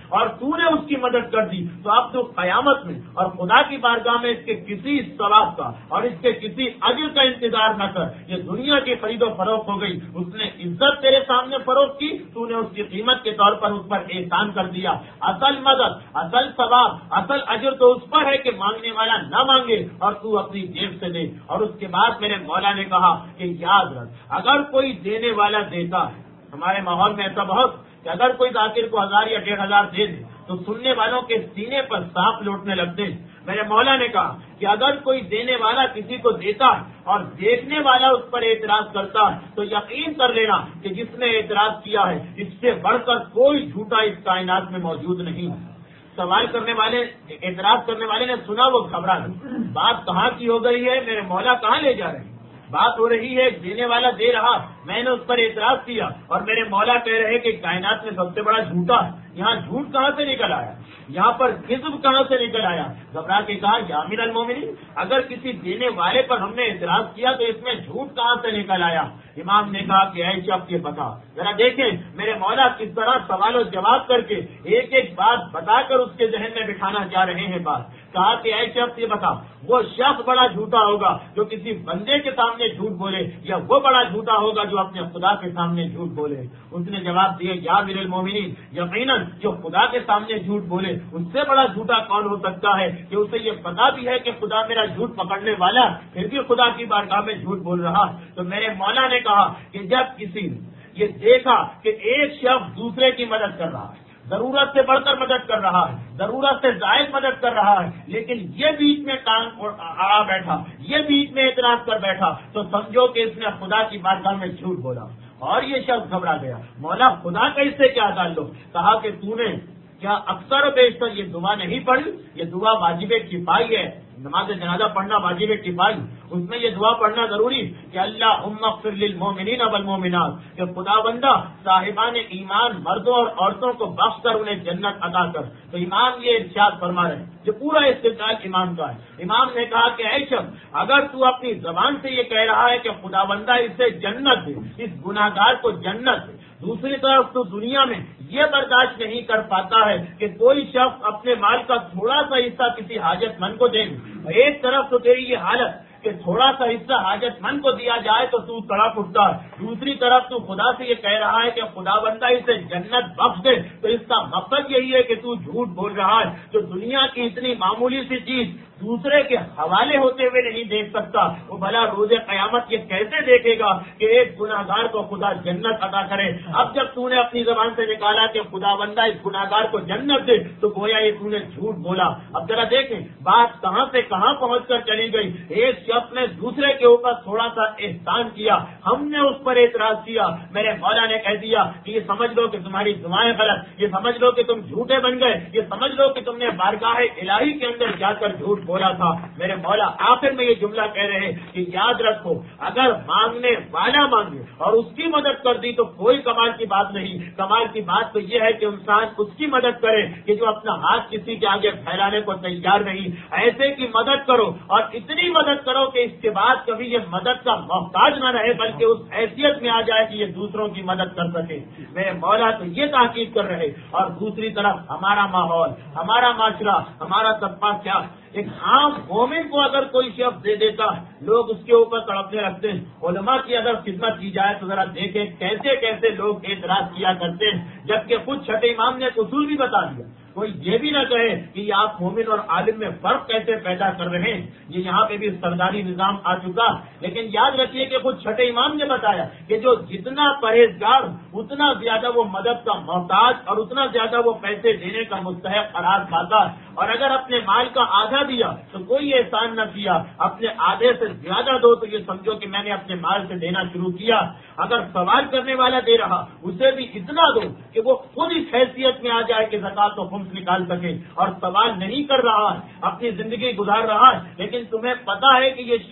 اور تو نے اس کی مدد کر دی تو اب تو قیامت میں اور خدا کی بارگاہ میں اس کے کسی ثواب کا اور اس کے کسی اجر کا انتظار نہ کر. یہ دنیا کی خرید و فروخت ہو گئی. اس نے عزت تیرے سامنے فروخت کی, تو نے اس کی قیمت کے طور پر اس پر احسان کر دیا. اصل مدد, اصل ثواب, اصل اجر تو اس پر ہے کہ مانگنے والا نہ مانگے اور تو اپنی جیب سے دے. اور اس کے بعد میرے مولا نے کہا کہ یاد رکھ, اگر کوئی دینے والا دیتا ہے, ہمارے ماحول میں ایسا بہت کہ اگر کوئی ذاکر کو 1000 یا 1500 دے دے تو سننے والوں کے سینے پر سانپ لوٹنے لگتے ہیں. میرے مولا نے کہا کہ اگر کوئی دینے والا کسی کو دیتا ہے اور دیکھنے والا اس پر اعتراض کرتا ہے تو یقین کر لینا کہ جس نے اعتراض کیا ہے اس سے بڑھ کر کوئی جھوٹا اس کائنات میں موجود نہیں. سوال کرنے والے, اعتراض کرنے والے نے سنا, وہ گھبرا گئے. بات کہاں کی ہو گئی ہے, میرے مولا کہاں لے جا رہے ہیں؟ بات ہو رہی ہے دینے والا دے رہا, میں نے اس پر اعتراض کیا اور میرے مولا کہہ رہے کہ کائنات میں سب سے بڑا جھوٹا ہے. یہاں جھوٹ کہاں سے نکل آیا, یہاں پر کذب کہاں سے نکل آیا؟ گھبرا کے کہا یا امیر المومنین, اگر کسی دینے والے پر ہم نے اعتراض کیا تو اس میں جھوٹ کہاں سے نکل آیا؟ امام نے کہا کہ اے شخص یہ بتا, ذرا دیکھیں میرے مولا کس طرح سوال و جواب کر کے ایک ایک بات بتا کر اس کے ذہن میں بٹھانا چاہ رہے ہیں بات. کہا کہ اے شخص یہ بتا, وہ شخص بڑا جھوٹا ہوگا جو کسی بندے کے سامنے جھوٹ بولے یا وہ بڑا جھوٹا ہوگا جو اپنے خدا کے سامنے جھوٹ بولے؟ اس نے جواب دیا یا امیر المومنین, یقیناً جو خدا کے سامنے جھوٹ بولے اس سے بڑا جھوٹا کون ہو سکتا ہے کہ اسے یہ پتا بھی ہے کہ خدا میرا جھوٹ پکڑنے والا, پھر بھی خدا کی بارگاہ میں جھوٹ بول رہا. تو میرے مولا نے کہا کہ جب کسی نے یہ دیکھا کہ ایک شخص دوسرے کی مدد کر رہا ہے, ضرورت سے بڑھ کر مدد کر رہا ہے, ضرورت سے زائد مدد کر رہا ہے, لیکن یہ بیچ میں ٹانگ آ بیٹھا, یہ بیچ میں اعتراض کر بیٹھا, تو سمجھو کہ اس نے خدا کی بارگاہ میں جھوٹ بولا. اور یہ شخص گھبرا گیا, مولا خدا کا اس سے کیا تعلق؟ کہا کہ تو نے کیا اکثر و بیشتر یہ دعا نہیں پڑھی؟ یہ دعا واجب کفائی ہے, نماز جنازہ پڑھنا واجب کفائی, اس میں یہ دعا پڑھنا ضروری کہ اللہم اغفر للمؤمنین والمؤمنات, کہ خدا بندہ صاحبان ایمان مردوں اور عورتوں کو بخش کر انہیں جنت عطا کر. تو امام یہ ارشاد فرما رہے ہیں, جو پورا استدلال امام کا ہے. امام نے کہا کہ اے شخص, اگر تو اپنی زبان سے یہ کہہ رہا ہے کہ خدا بندہ اسے جنت دے, اس گناہگار کو جنت دے, دوسری طرف تو دنیا میں یہ برداشت نہیں کر پاتا ہے کہ کوئی شخص اپنے مال کا تھوڑا سا حصہ کسی حاجت مند کو دے. ایک طرف تو تیری یہ حالت کہ تھوڑا سا حصہ حاجت مند کو دیا جائے تو تڑپ اٹھتا ہے, دوسری طرف تو خدا سے یہ کہہ رہا ہے کہ خدا بندہ اسے جنت بخش دے. تو اس کا مقصد یہی ہے کہ تو جھوٹ بول رہا ہے. جو دنیا کی اتنی معمولی سی چیز دوسرے کے حوالے ہوتے ہوئے نہیں دیکھ سکتا, وہ بھلا روز قیامت یہ کیسے دیکھے گا کہ ایک گناہگار کو خدا جنت عطا کرے؟ اب جب تو نے اپنی زبان سے نکالا کہ خدا بندہ اس گناہگار کو جنت دے, تو گویا یہ تو نے جھوٹ بولا. اب ذرا دیکھیں بات کہاں سے کہاں پہنچ کر چلی گئی. ایک شخص نے دوسرے کے اوپر تھوڑا سا احسان کیا, ہم نے اس پر اعتراض کیا, میرے مولا نے کہہ دیا کہ یہ سمجھ لو کہ تمہاری دعائیں غلط, یہ سمجھ لو کہ تم جھوٹے بن گئے, یہ سمجھ لو کہ تم نے بارگاہ الہی کے اندر جا کر جھوٹ بولا تھا. میرے مولا آخر میں یہ جملہ کہہ رہے ہیں کہ یاد رکھو, اگر مانگنے والا مانگے اور اس کی مدد کر دی تو کوئی کمال کی بات نہیں. کمال کی بات تو یہ ہے کہ انسان اس کی مدد کرے کہ جو اپنا ہاتھ کسی کے آگے پھیلانے کو تیار نہیں. ایسے کی مدد کرو اور اتنی مدد کرو کہ اس کے بعد کبھی یہ مدد کا محتاج نہ رہے, بلکہ اس حیثیت میں آ جائے کہ یہ دوسروں کی مدد کر سکے. میرے مولا تو یہ تاکید کر رہے. اور دوسری طرف ہمارا ماحول, ہمارا معاشرہ, ہمارا طبقہ کیا, ایک عام مومن کو اگر کوئی شخص دے دیتا لوگ اس کے اوپر تڑپنے لگتے ہیں. علماء کی اگر خدمت کی جائے تو ذرا دیکھیں کیسے کیسے لوگ اعتراض کیا کرتے ہیں, جبکہ خود چھٹے امام نے اصول بھی بتا دیا. کوئی یہ بھی نہ کہے کہ یہ آپ مومن اور عالم میں فرق کیسے پیدا کر رہے ہیں. یہ یہاں پہ بھی سرداری نظام آ چکا, لیکن یاد رکھیے کہ خود چھٹے امام نے بتایا کہ جو جتنا پرہیزگار اتنا زیادہ وہ مدد کا محتاج اور اتنا زیادہ وہ پیسے دینے کا مستحق قرار پاتا ہے. اور اگر اپنے مال کا آدھا دیا تو کوئی احسان نہ کیا, اپنے آدھے سے زیادہ دو تو یہ سمجھو کہ میں نے اپنے مال سے دینا شروع کیا. اگر سوال کرنے والا دے رہا اسے بھی اتنا دو کہ وہ خود اس حیثیت میں آ جائے کہ زکات و خمس نکال سکے, اور سوال نہیں کر رہا ہے, اپنی زندگی گزار رہا ہے, لیکن تمہیں پتا ہے کہ یہ شخص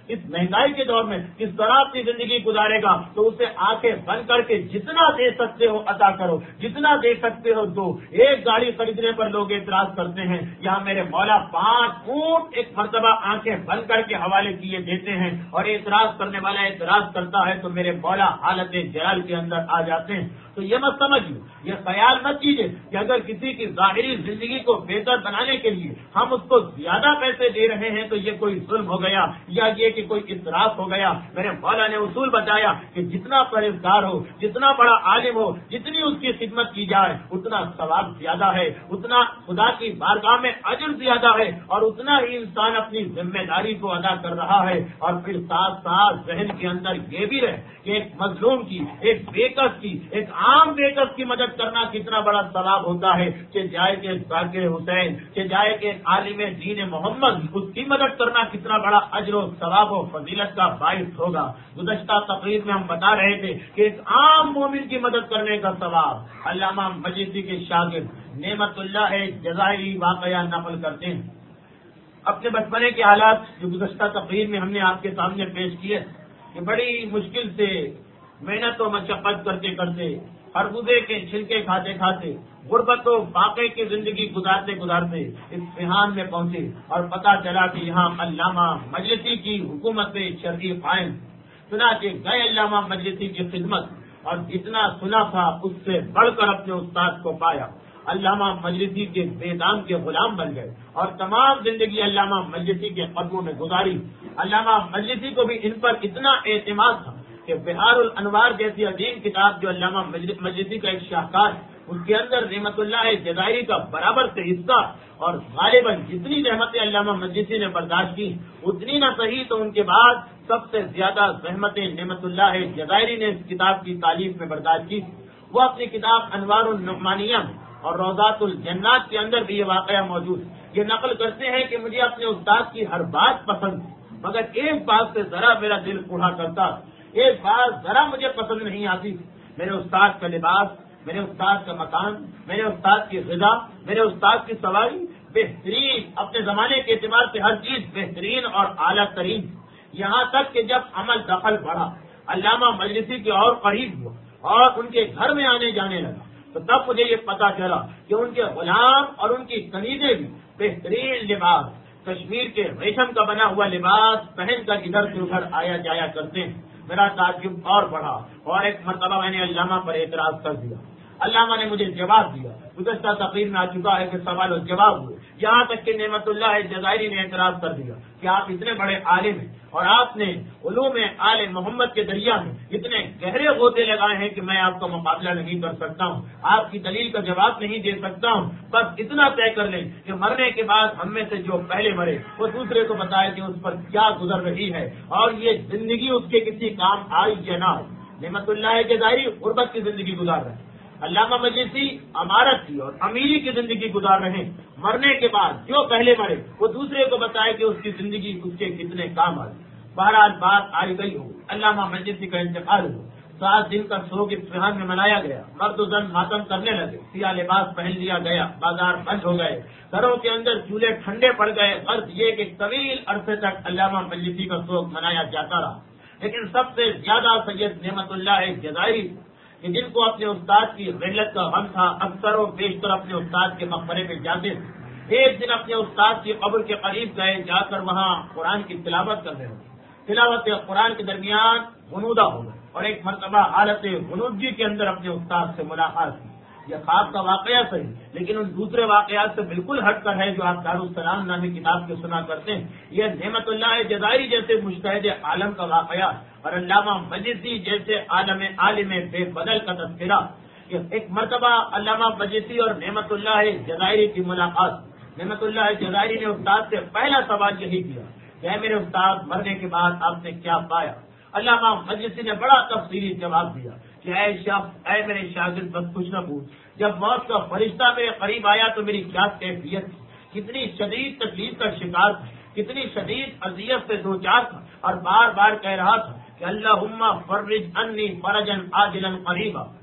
اس مہنگائی کے دور میں کس طرح اپنی زندگی گزارے گا، تو اسے آنکھیں بند کر کے جتنا دے سکتے ہو عطا کرو، جتنا دے سکتے ہو دو۔ ایک گاڑی خریدنے پر لوگ اعتراض کرتے ہیں، یہاں میرے مولا 5 اونٹ ایک مرتبہ آنکھیں بند کر کے حوالے کیے دیتے ہیں، اور اعتراض کرنے والا اعتراض کرتا ہے تو میرے مولا حالت جلال کے اندر آ جاتے ہیں۔ تو یہ مت سمجھیے، یہ خیال مت کیجیے کہ اگر کسی کی ظاہری زندگی کو بہتر بنانے کے لیے ہم اس کو زیادہ پیسے دے رہے ہیں تو یہ کوئی ظلم ہو گیا یا یہ کہ کوئی اسراف ہو گیا۔ میرے مولا نے اصول بتایا کہ جتنا پرہیزگار ہو، جتنا بڑا عالم ہو، جتنی اس کی خدمت کی جائے اتنا ثواب زیادہ ہے، اتنا خدا کی بارگاہ میں اجر زیادہ ہے، اور اتنا ہی انسان اپنی ذمہ داری کو ادا کر رہا ہے۔ اور پھر ساتھ ساتھ ذہن کے اندر یہ بھی رہے کہ ایک مظلوم کی، ایک بےکس کی، ایک عام بےکس کی مدد کرنا کتنا بڑا ثواب ہوتا ہے، کہ جائے کہ ذاکر حسین، کہ جائے کہ عالم دین محمد، اس کی مدد کرنا کتنا بڑا اجر و ثواب و فضیلت کا باعث ہوگا۔ گزشتہ تقریر میں ہم بتا رہے تھے کہ ایک عام مومن کی مدد کرنے کا ثواب علامہ مجلسی کے شاگرد نعمت اللہ جزائری واقعہ نقل کرتے ہیں۔ اپنے بچپنے کے حالات جو گزشتہ تقریر میں ہم نے آپ کے سامنے پیش کیے کہ بڑی مشکل سے محنت و مشقت کرتے کرتے، خربوزے کے چھلکے کھاتے کھاتے، غربت و فاقے کی زندگی گزارتے گزارتے اصفہان میں پہنچے، اور پتہ چلا کہ یہاں علامہ مجلسی کی حکومت شرعی قائم۔ چنانچہ گئے علامہ مجلسی کی خدمت، اور جتنا سنا تھا اس سے بڑھ کر اپنے استاد کو پایا۔ علامہ مجلسی کے بیدام کے غلام بن گئے، اور تمام زندگی علامہ مجلسی کے قدموں میں گزاری۔ علامہ مجلسی کو بھی ان پر اتنا اعتماد تھا کہ بہار الانوار جیسی عظیم کتاب جو علامہ مجلسی کا ایک شاہکار، اس کے اندر نعمت اللہ جزائری کا برابر سے حصہ، اور غالباً جتنی رحمتیں علامہ مجلسی نے برداشت کی اتنی نہ صحیح تو ان کے بعد سب سے زیادہ زحمتیں نعمت اللہ جزائری نے اس کتاب کی تالیف میں برداشت کی۔ وہ اپنی کتاب انوار النعمانیہ اور روضات الجنات کے اندر بھی یہ واقعہ موجود، یہ نقل کرتے ہیں کہ مجھے اپنے استاد کی ہر بات پسند تھی، مگر ایک بات سے ذرا میرا دل کوڑا کرتا، ایک بات ذرا مجھے پسند نہیں آتی۔ میرے استاد کا لباس، میرے استاد کا مکان، میرے استاد کی غذا، میرے استاد کی سواری بہترین، اپنے زمانے کے اعتبار سے ہر چیز بہترین اور اعلیٰ ترین، یہاں تک کہ جب عمل دخل بڑھا، علامہ مجلسی کے اور قریب ہوا اور ان کے گھر میں آنے جانے لگا، تو تب مجھے یہ پتا چلا کہ ان کے غلام اور ان کی کنیزیں بھی بہترین لباس، کشمیر کے ریشم کا بنا ہوا لباس پہن کر ادھر سے ادھر آیا جایا کرتے ہیں۔ میرا تعجب اور بڑھا، اور ایک مرتبہ میں نے علامہ پر اعتراض کر دیا۔ علامہ نے مجھے جواب دیا، گزشتہ تقریر میں آ چکا ہے کہ سوال و جواب ہوئے، یہاں تک کہ نعمت اللہ جزائری نے اعتراض کر دیا کہ آپ اتنے بڑے عالم ہیں اور آپ نے علوم آل محمد کے دریا میں اتنے گہرے غوطے لگائے ہیں کہ میں آپ کا مقابلہ نہیں کر سکتا ہوں، آپ کی دلیل کا جواب نہیں دے سکتا ہوں، بس اتنا طے کر لیں کہ مرنے کے بعد ہم میں سے جو پہلے مرے وہ دوسرے کو بتائے کہ اس پر کیا گزر رہی ہے، اور یہ زندگی اس کے کسی کام آئی یا نہ۔ نعمت اللہ جزائری غربت کی زندگی گزار رہے ہیں، علامہ مجلسی امارت کی اور امیری کی زندگی گزار رہے ہیں، مرنے کے بعد جو پہلے مرے وہ دوسرے کو بتائے کہ اس کی زندگی اس کے کتنے کام آئی۔ بہرحال بات آئی گئی ہو، علامہ مجلسی کا انتقال ہوا، 7 دن کا سوگ اصفہان میں منایا گیا، مرد و زن ماتم کرنے لگے، سیاہ لباس پہن لیا گیا، بازار بند ہو گئے، گھروں کے اندر چولہے ٹھنڈے پڑ گئے، غرض یہ کہ طویل عرصے تک علامہ مجلسی کا سوگ منایا جاتا رہا۔ لیکن سب سے زیادہ سید نعمت اللہ جزائری کہ جن کو اپنے استاد کی غلت کا غم تھا، اکثر و بیشتر اپنے استاد کے مقبرے پہ جاتے تھے۔ ایک دن اپنے استاد کی قبر کے قریب گئے، جا کر وہاں قرآن کی تلاوت کر رہے تھے۔ تلاوت قرآن کے درمیان غنودہ ہو گئے، اور ایک مرتبہ حالت غنودگی کے اندر اپنے استاد سے ملاقات کی۔ یہ خواب کا واقعہ صحیح، لیکن ان دوسرے واقعات سے بالکل ہٹ کر ہے جو آپ دارالسلام نامی کتاب کے سنا کرتے ہیں۔ یہ نعمت اللہ جزائری جیسے مجتہد عالم کا واقعہ اور علامہ مجلسی جیسے عالم بے بدل کا تذکرہ۔ ایک مرتبہ علامہ مجلسی اور نعمت اللہ جزائری کی ملاقات، نعمت اللہ جزائری نے استاد سے پہلا سوال یہی کیا کہ اے میرے استاد، مرنے کے بعد آپ نے کیا پایا؟ علامہ مجلسی نے بڑا تفصیلی جواب دیا کہ اے میرے شاگرد، بس کچھ نہ پوچھ، جب موت کا فرشتہ میرے قریب آیا تو میری کیا کیفیت تھی، کتنی شدید تکلیف کا شکار تھا، کتنی شدید اذیت سے دوچار تھا، اور بار بار کہہ رہا تھا کہ اللہم فرج انی فرجا عاجلا قریبا۔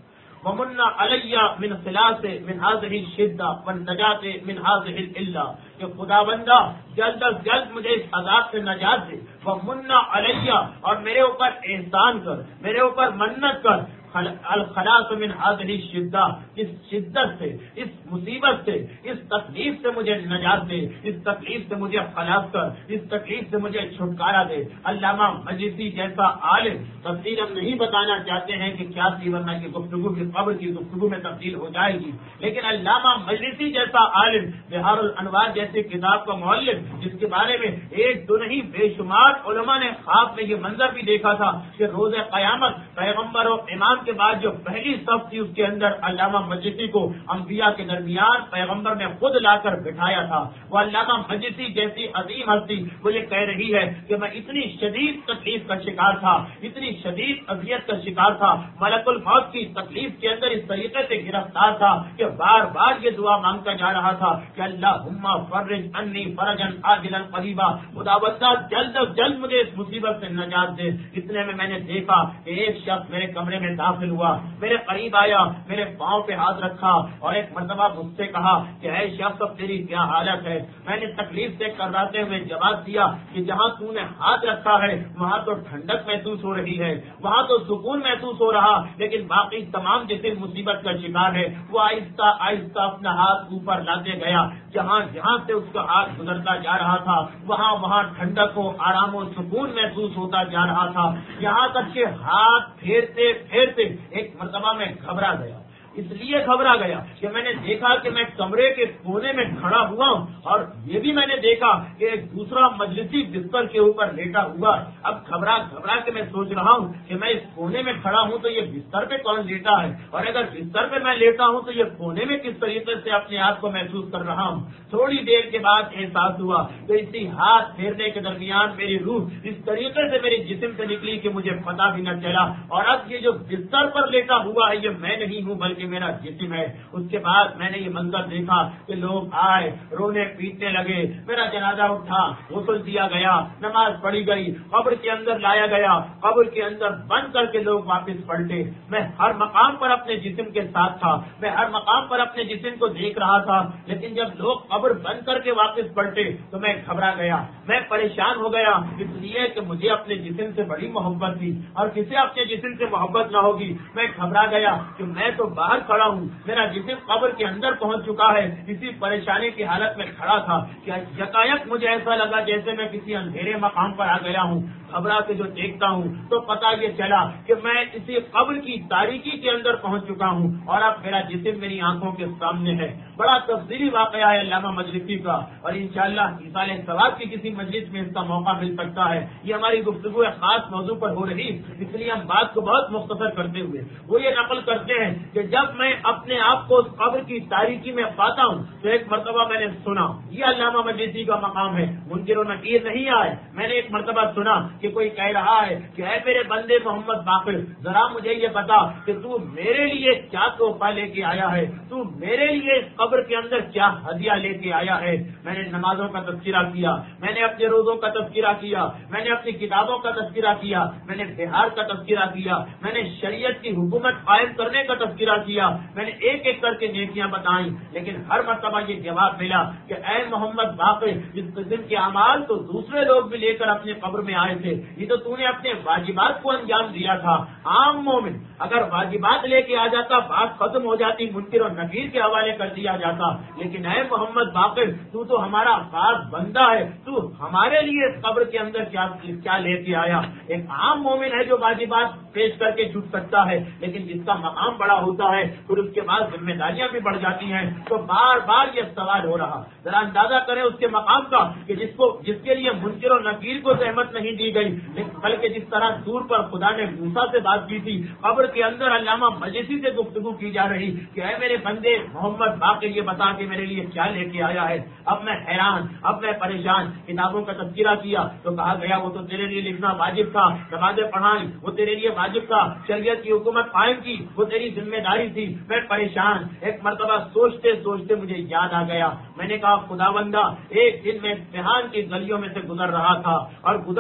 ومنا علیہ من خلاص من هذه الشدہ والنجات من هذه العلہ، کہ خدا بندہ جلد از جلد مجھے اس عذاب سے نجات دے، ومنا علیہ، اور میرے اوپر احسان کر، میرے اوپر منت کر، الخلاص من هذه الشدہ، اس شدت سے، اس مصیبت سے، اس تکلیف سے مجھے نجات دے، اس تکلیف سے مجھے خلاص کر، اس تکلیف سے مجھے چھٹکارا دے۔ علامہ مجلسی جیسا عالم، تفصیل ہم نہیں بتانا چاہتے ہیں کہ کیا تھی، ورنہ کی گفتگو کی قبر کی گفتگو میں تبدیل ہو جائے گی، لیکن علامہ مجلسی جیسا عالم، بہار الانوار جیسی کتاب کا مؤلف، جس کے بارے میں ایک دو نہیں بے شمار علماء نے خواب میں یہ منظر بھی دیکھا تھا کہ روز قیامت پیغمبر و امام کے بعد جو پہلی صف تھی اس کے اندر علامہ مجلسی کو انبیاء کے درمیان پیغمبر نے خود لا کر بٹھایا تھا۔ وہ علامہ مجلسی جیسی عظیم ہستی وہ یہ کہہ رہی ہے کہ میں اتنی شدید تکلیف کا شکار تھا، اتنی شدید اذیت کا شکار تھا، ملک الموت کی تکلیف کے اندر اس طریقے سے گرفتار تھا کہ بار بار یہ دعا مانگتا جا رہا تھا کہ اللہم فرج انی فرجا عاجلا قریبا، خدا بندہ جلد از جلد مجھے اس مصیبت سے نجات دے۔ اتنے میں نے دیکھا کہ ایک شخص میرے کمرے میں داخل ہوا، میرے قریب آیا، میرے پاؤں پہ ہاتھ رکھا اور ایک مرتبہ مجھ سے کہا کہ اے شخص اب تیری کیا حالت ہے؟ میں نے تکلیف سے کراتے ہوئے جواب دیا کہ جہاں تو نے ہاتھ رکھا ہے وہاں تو ٹھنڈک محسوس ہو رہی ہے، وہاں تو سکون محسوس ہو رہا، لیکن باقی تمام جسم مصیبت کا شکار ہے۔ وہ آہستہ آہستہ اپنا ہاتھ اوپر لاتے گیا، جہاں جہاں سے اس کا ہاتھ گزرتا جا رہا تھا وہاں وہاں ٹھنڈک و آرام و سکون محسوس ہوتا جا رہا تھا، یہاں تک کہ ہاتھ پھیرتے پھیرتے ایک مرتبہ میں گھبرا گیا۔ اس لیے گھبرا گیا کہ میں نے دیکھا کہ میں کمرے کے کونے میں کھڑا ہوا ہوں، اور یہ بھی میں نے دیکھا کہ ایک دوسرا مجلسی بستر کے اوپر لیٹا ہوا۔ اب گھبرا گھبرا کے میں سوچ رہا ہوں کہ میں اس کونے میں کھڑا ہوں تو یہ بستر پہ کون لیٹا ہے، اور اگر بستر پہ میں لیٹا ہوں تو یہ کونے میں کس طریقے سے اپنے آپ کو محسوس کر رہا ہوں۔ تھوڑی دیر کے بعد احساس ہوا کہ اسی ہاتھ پھیرنے کے درمیان میری روح اس طریقے سے میرے جسم سے نکلی کہ مجھے پتا بھی نہ چلا، اور اب یہ جو بستر پر لیٹا ہوا ہے یہ میں نہیں ہوں بلکہ میرا جسم ہے۔ اس کے بعد میں نے یہ منظر دیکھا کہ لوگ آئے، رونے پیٹنے لگے، میرا جنازہ اٹھا، غسل دیا گیا، نماز پڑھی گئی، قبر کے اندر لایا گیا، قبر کے اندر بند کر کے لوگ واپس پلٹے۔ میں ہر مقام پر اپنے جسم کے ساتھ تھا، میں ہر مقام پر اپنے جسم کو دیکھ رہا تھا، لیکن جب لوگ قبر بند کر کے واپس پلٹے تو میں گھبرا گیا، میں پریشان ہو گیا، اس لیے کہ مجھے اپنے جسم سے بڑی محبت تھی، اور کسے اپنے جسم سے محبت نہ ہوگی۔ میں گھبرا گیا کہ میں تو باہر کھڑا ہوں، میرا جسم قبر کے اندر پہنچ چکا ہے، اسی پریشانی کی حالت میں کھڑا تھا کہ یکایک مجھے ایسا لگا جیسے میں کسی اندھیرے مقام پر آ گیا ہوں۔ گھبرا کے جو دیکھتا ہوں تو پتہ یہ چلا کہ میں اسی قبر کی تاریکی کے اندر پہنچ چکا ہوں، اور اب میرا جسم میری آنکھوں کے سامنے ہے۔ بڑا تفصیلی واقعہ ہے علامہ مجلسی کا، اور انشاءاللہ ایصال ثواب کی کسی مجلس میں اس کا موقع مل سکتا ہے۔ یہ ہماری گفتگو خاص موضوع پر ہو رہی، اس لیے ہم بات کو بہت مختصر کرتے ہوئے وہ یہ نقل کرتے ہیں کہ جب میں اپنے آپ کو اس قبر کی تاریکی میں پاتا ہوں تو ایک مرتبہ میں نے سنا، یہ علامہ مجلسی کا مقام ہے، منکر و نکیر نہیں آئے، میں نے ایک مرتبہ سنا کہ کوئی کہہ رہا ہے کہ اے میرے بندے محمد باقر، ذرا مجھے یہ بتا کہ تو میرے لیے کیا تحفہ لے کے آیا ہے، تو میرے لیے اس قبر کے اندر کیا ہدیہ لے کے آیا ہے۔ میں نے نمازوں کا تذکرہ کیا، میں نے اپنے روزوں کا تذکرہ کیا، میں نے اپنی کتابوں کا تذکرہ کیا، میں نے بہار کا تذکرہ کیا، میں نے شریعت کی حکومت قائم کرنے کا تذکرہ کیا، میں نے ایک ایک کر کے نیکیاں بتائیں، لیکن ہر مرتبہ یہ جواب ملا کہ اے محمد باقر، اس قسم کے اعمال تو دوسرے لوگ بھی لے کر اپنے قبر میں آئے تھے، یہ تو نے اپنے واجبات کو انجام دیا تھا۔ عام مومن اگر واجبات لے کے آ جاتا بات ختم ہو جاتی، منکر اور نکیر کے حوالے کر دیا جاتا، لیکن اے محمد باقر تو ہمارا خاص بندہ ہے، تو ہمارے لیے قبر کے اندر کیا لے کے آیا۔ ایک عام مومن ہے جو واجبات پیش کر کے چھوٹ سکتا ہے، لیکن جس کا مقام بڑا ہوتا ہے پھر اس کے بعد ذمہ داریاں بھی بڑھ جاتی ہیں، تو بار بار یہ سوال ہو رہا۔ ذرا اندازہ کریں اس کے مقام کا کہ جس کے لیے منکر و نکیر کو زحمت نہیں دی گئی، بلکہ جس طرح دور پر خدا نے موسیٰ سے بات کی تھی، قبر کے اندر علامہ مجلسی سے گفتگو کی جا رہی کہ اے میرے بندے محمد باقر یہ بتا کہ میرے لیے کیا لے کے آیا ہے۔ اب میں حیران، اب میں پریشان، کتابوں کا تذکرہ کیا تو کہا گیا وہ تو تیرے لیے لکھنا واجب تھا، نمازیں پڑھائیں وہ تیرے لیے واجب تھا، شریعت کی حکومت قائم کی وہ تیری ذمہ داری تھی۔ میں پریشان، ایک مرتبہ سوچتے سوچتے مجھے یاد آ گیا، میں نے کہا خداوندہ، ایک دن میں امتحان کی گلیوں میں سے گزر رہا تھا، اور گزرتے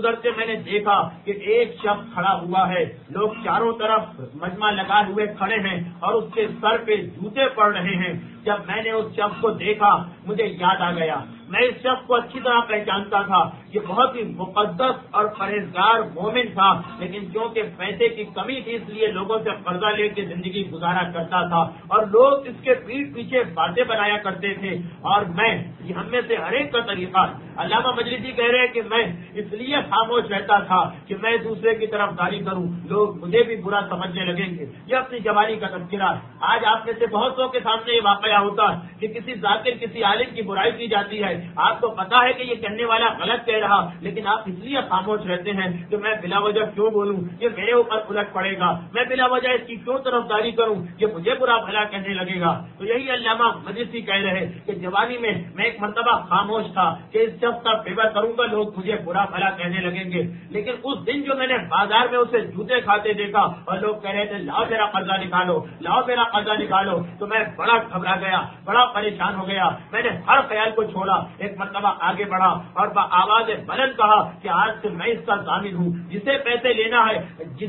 گزرتے میں نے دیکھا کہ ایک شخص کھڑا ہوا ہے، لوگ چاروں طرف مجمع لگائے ہوئے کھڑے ہیں اور اس کے سر پہ جوتے پڑ رہے ہیں۔ جب میں نے اس شخص کو دیکھا مجھے یاد آ گیا، میں اس شخص کو اچھی طرح پہچانتا تھا، یہ بہت ہی مقدس اور پرہیزگار مومن تھا، لیکن کیونکہ پیسے کی کمی تھی اس لیے لوگوں سے قرضہ لے کے زندگی گزارا کرتا تھا اور لوگ اس کے پیٹھ پیچھے باتیں بنایا کرتے تھے۔ اور میں یہ ہم میں سے ہر ایک کا طریقہ، علامہ مجلسی کہہ رہے ہیں کہ میں اس لیے خاموش رہتا تھا کہ میں دوسرے کی طرف داری کروں، لوگ مجھے بھی برا سمجھنے لگیں گے۔ یہ اپنی جوانی کا تذکرہ ہے۔ آج آپ میں سے بہت سو کے سامنے یہ واقعہ ہوتا ہے کہ کسی ذاکر کسی عالم کی برائی کی جاتی ہے، آپ کو پتا ہے کہ یہ کہنے والا غلط کہہ رہا، لیکن آپ اس لیے خاموش رہتے ہیں کہ میں بلا وجہ کیوں بولوں، یہ میرے اوپر الٹ پڑے گا، میں بلا وجہ اس کی کیوں طرفداری کروں، یہ مجھے برا بھلا کہنے لگے گا۔ تو یہی علامہ مجلسی کہہ رہے کہ جوانی میں ایک مرتبہ خاموش تھا کہ اس شخص کا فیور کروں گا لوگ مجھے برا بھلا کہنے لگیں گے، لیکن اس دن جو میں نے بازار میں اسے جوتے کھاتے دیکھا اور لوگ کہہ رہے تھے لاؤ میرا قرضہ نکالو، لاؤ میرا قرضہ نکالو، تو میں بڑا گھبرا گیا، بڑا پریشان ہو گیا۔ میں نے ہر خیال کو چھوڑا، ایک مرتبہ آگے بڑھا اور آواز بلند کہا کہ آج سے میں اس کا ضامن ہوں، جسے پیسے لینا ہے،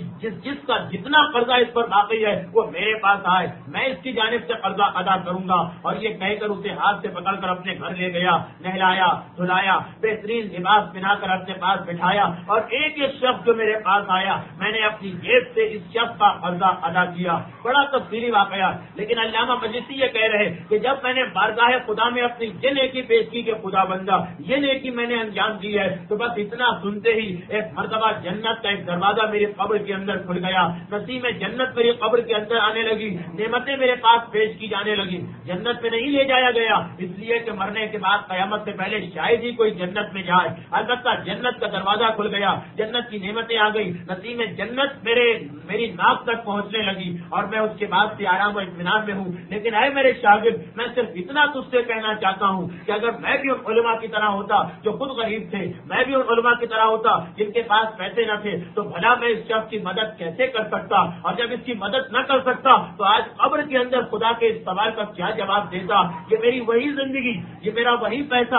جس کا جتنا قرضہ اس پر باقی ہے وہ میرے پاس آئے، میں اس کی جانب سے قرضہ ادا کروں گا۔ اور یہ کہہ کر اسے ہاتھ سے پکڑ کر اپنے گھر لے گیا، نہلایا دھلایا، بہترین لباس پہنا کر اپنے پاس بٹھایا، اور ایک ایک شخص جو میرے پاس آیا میں نے اپنی جیب سے اس شخص کا قرضہ ادا کیا۔ بڑا تفصیلی واقعہ، لیکن علامہ مجلسی یہ کہہ رہے کہ جب میں نے بارگاہ خدا میں اپنی یہ نیکی پیش کی کہ خدا بندہ یہ نیکی میں نے انجام دی ہے، تو بس اتنا سنتے ہی ایک مرتبہ جنت کا ایک دروازہ میری قبر کے اندر کھل گیا، نسیم جنت میری قبر کے اندر آنے لگی، نعمتیں میرے پاس پیش کی جانے لگی۔ جنت میں نہیں لے جایا گیا اس لیے کہ مرنے کے بعد قیامت سے پہلے شاید ہی کوئی جنت میں جائے، البتہ جنت کا دروازہ کھل گیا، جنت کی نعمتیں آ گئی، نسیم جنت میری ناک تک پہنچنے لگی، اور میں اس کے بعد سے آرام و اطمینان میں ہوں۔ لیکن اے میرے شاگرد، میں صرف اتنا تجھ سے کہنا چاہتا ہوں کہ اگر میں بھی ان علماء کی طرح ہوتا جو خود غریب تھے، میں بھی ان علماء کی طرح ہوتا جن کے پاس پیسے نہ تھے، تو بھلا میں اس شخص کی مدد کیسے کر سکتا، اور جب اس کی مدد نہ کر سکتا تو آج قبر کے اندر خدا کے اس سوال کا کیا جواب دیتا؟ یہ میری وہی زندگی، یہ میرا وہی پیسہ،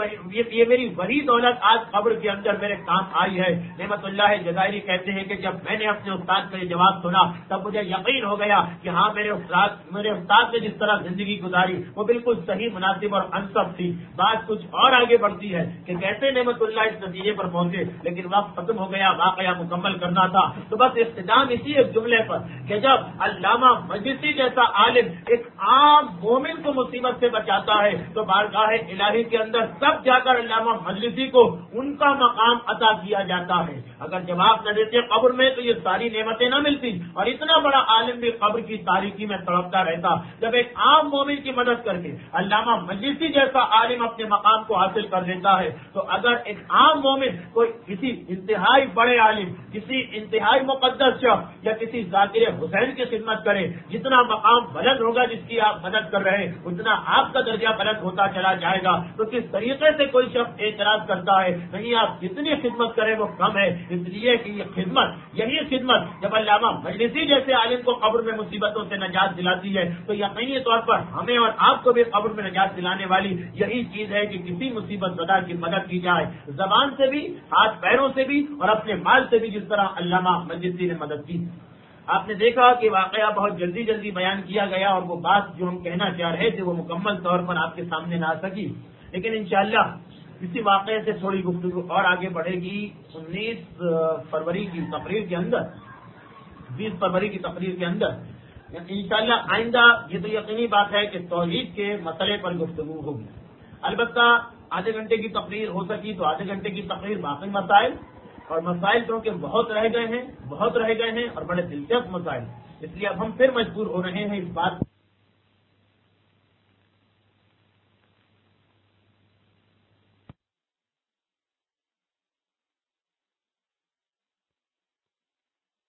یہ میری وہی دولت آج قبر کے اندر میرے کام آئی ہے۔ نعمت اللہ جزائری کہتے ہیں کہ جب میں نے اپنے استاد کا یہ جواب سنا تب مجھے یقین ہو گیا کہ ہاں میرے استاد نے جس طرح زندگی گزاری وہ بالکل صحیح، مناسب اور انصف تھی۔ بات کچھ اور آگے بڑھتی ہے کہ کیسے نعمت اللہ اس نتیجے پر پہنچے، لیکن وقت ختم ہو گیا، واقعہ مکمل کرنا تھا، تو بس اختتام اسی ایک جملے پر کہ جب علامہ مجلسی جیسا عالم ایک عام مومن کو مصیبت سے بچاتا ہے تو بارگاہ الہی کے اندر سب جا کر علامہ مجلسی کو ان کا مقام عطا کیا جاتا ہے۔ اگر جواب نہ دیتے قبر میں تو یہ ساری نعمتیں نہ ملتی اور اتنا بڑا عالم بھی قبر کی تاریکی میں تڑپتا رہتا۔ جب ایک عام مومن کی مدد کر کے علامہ مجلسی جیسا عالم اپنے مقام کو حاصل کر لیتا ہے، تو اگر ایک عام مومن کوئی کسی انتہائی بڑے عالم، کسی انتہائی مقدس شخص یا کسی ذاکر حسین کی خدمت کرے، جتنا مقام بلند ہوگا جس کی آپ مدد کر رہے ہیں اتنا آپ کا درجہ بلند ہوتا چلا جائے گا۔ تو کس طریقے سے کوئی شخص اعتراض کرتا ہے نہیں آپ جتنی خدمت کریں وہ کم ہے، اس لیے کہ یہ خدمت، یہی خدمت جب علامہ مجلسی جیسے عالم کو قبر میں مصیبتوں سے نجات دلاتی ہے تو یقینی طور پر ہمیں اور آپ کو بھی قبر میں نجات دلانے والی یہی چیز ہے کہ کسی مصیبت زدہ کی مدد کی جائے، زبان سے بھی، ہاتھ پیروں سے بھی اور اپنے مال سے بھی، جس طرح علامہ مجلسی نے مدد کی۔ آپ نے دیکھا کہ واقعہ بہت جلدی بیان کیا گیا اور وہ بات جو ہم کہنا چاہ رہے تھے وہ مکمل طور پر آپ کے سامنے نہ آ سکی، لیکن انشاءاللہ اسی واقعے سے تھوڑی گفتگو اور آگے بڑھے گی 19 فروری کی تقریر کے اندر، 20 فروری کی تقریر کے اندر انشاءاللہ آئندہ یہ تو یقینی بات ہے کہ توحید کے مسئلے پر گفتگو ہوگی۔ البتہ آدھے گھنٹے کی تقریر ہو سکی تو آدھے گھنٹے کی تقریر باقی مسائل، اور مسائل کیونکہ بہت رہ گئے ہیں اور بڑے دلچسپ مسائل، اس لیے اب ہم پھر مجبور ہو رہے ہیں اس بات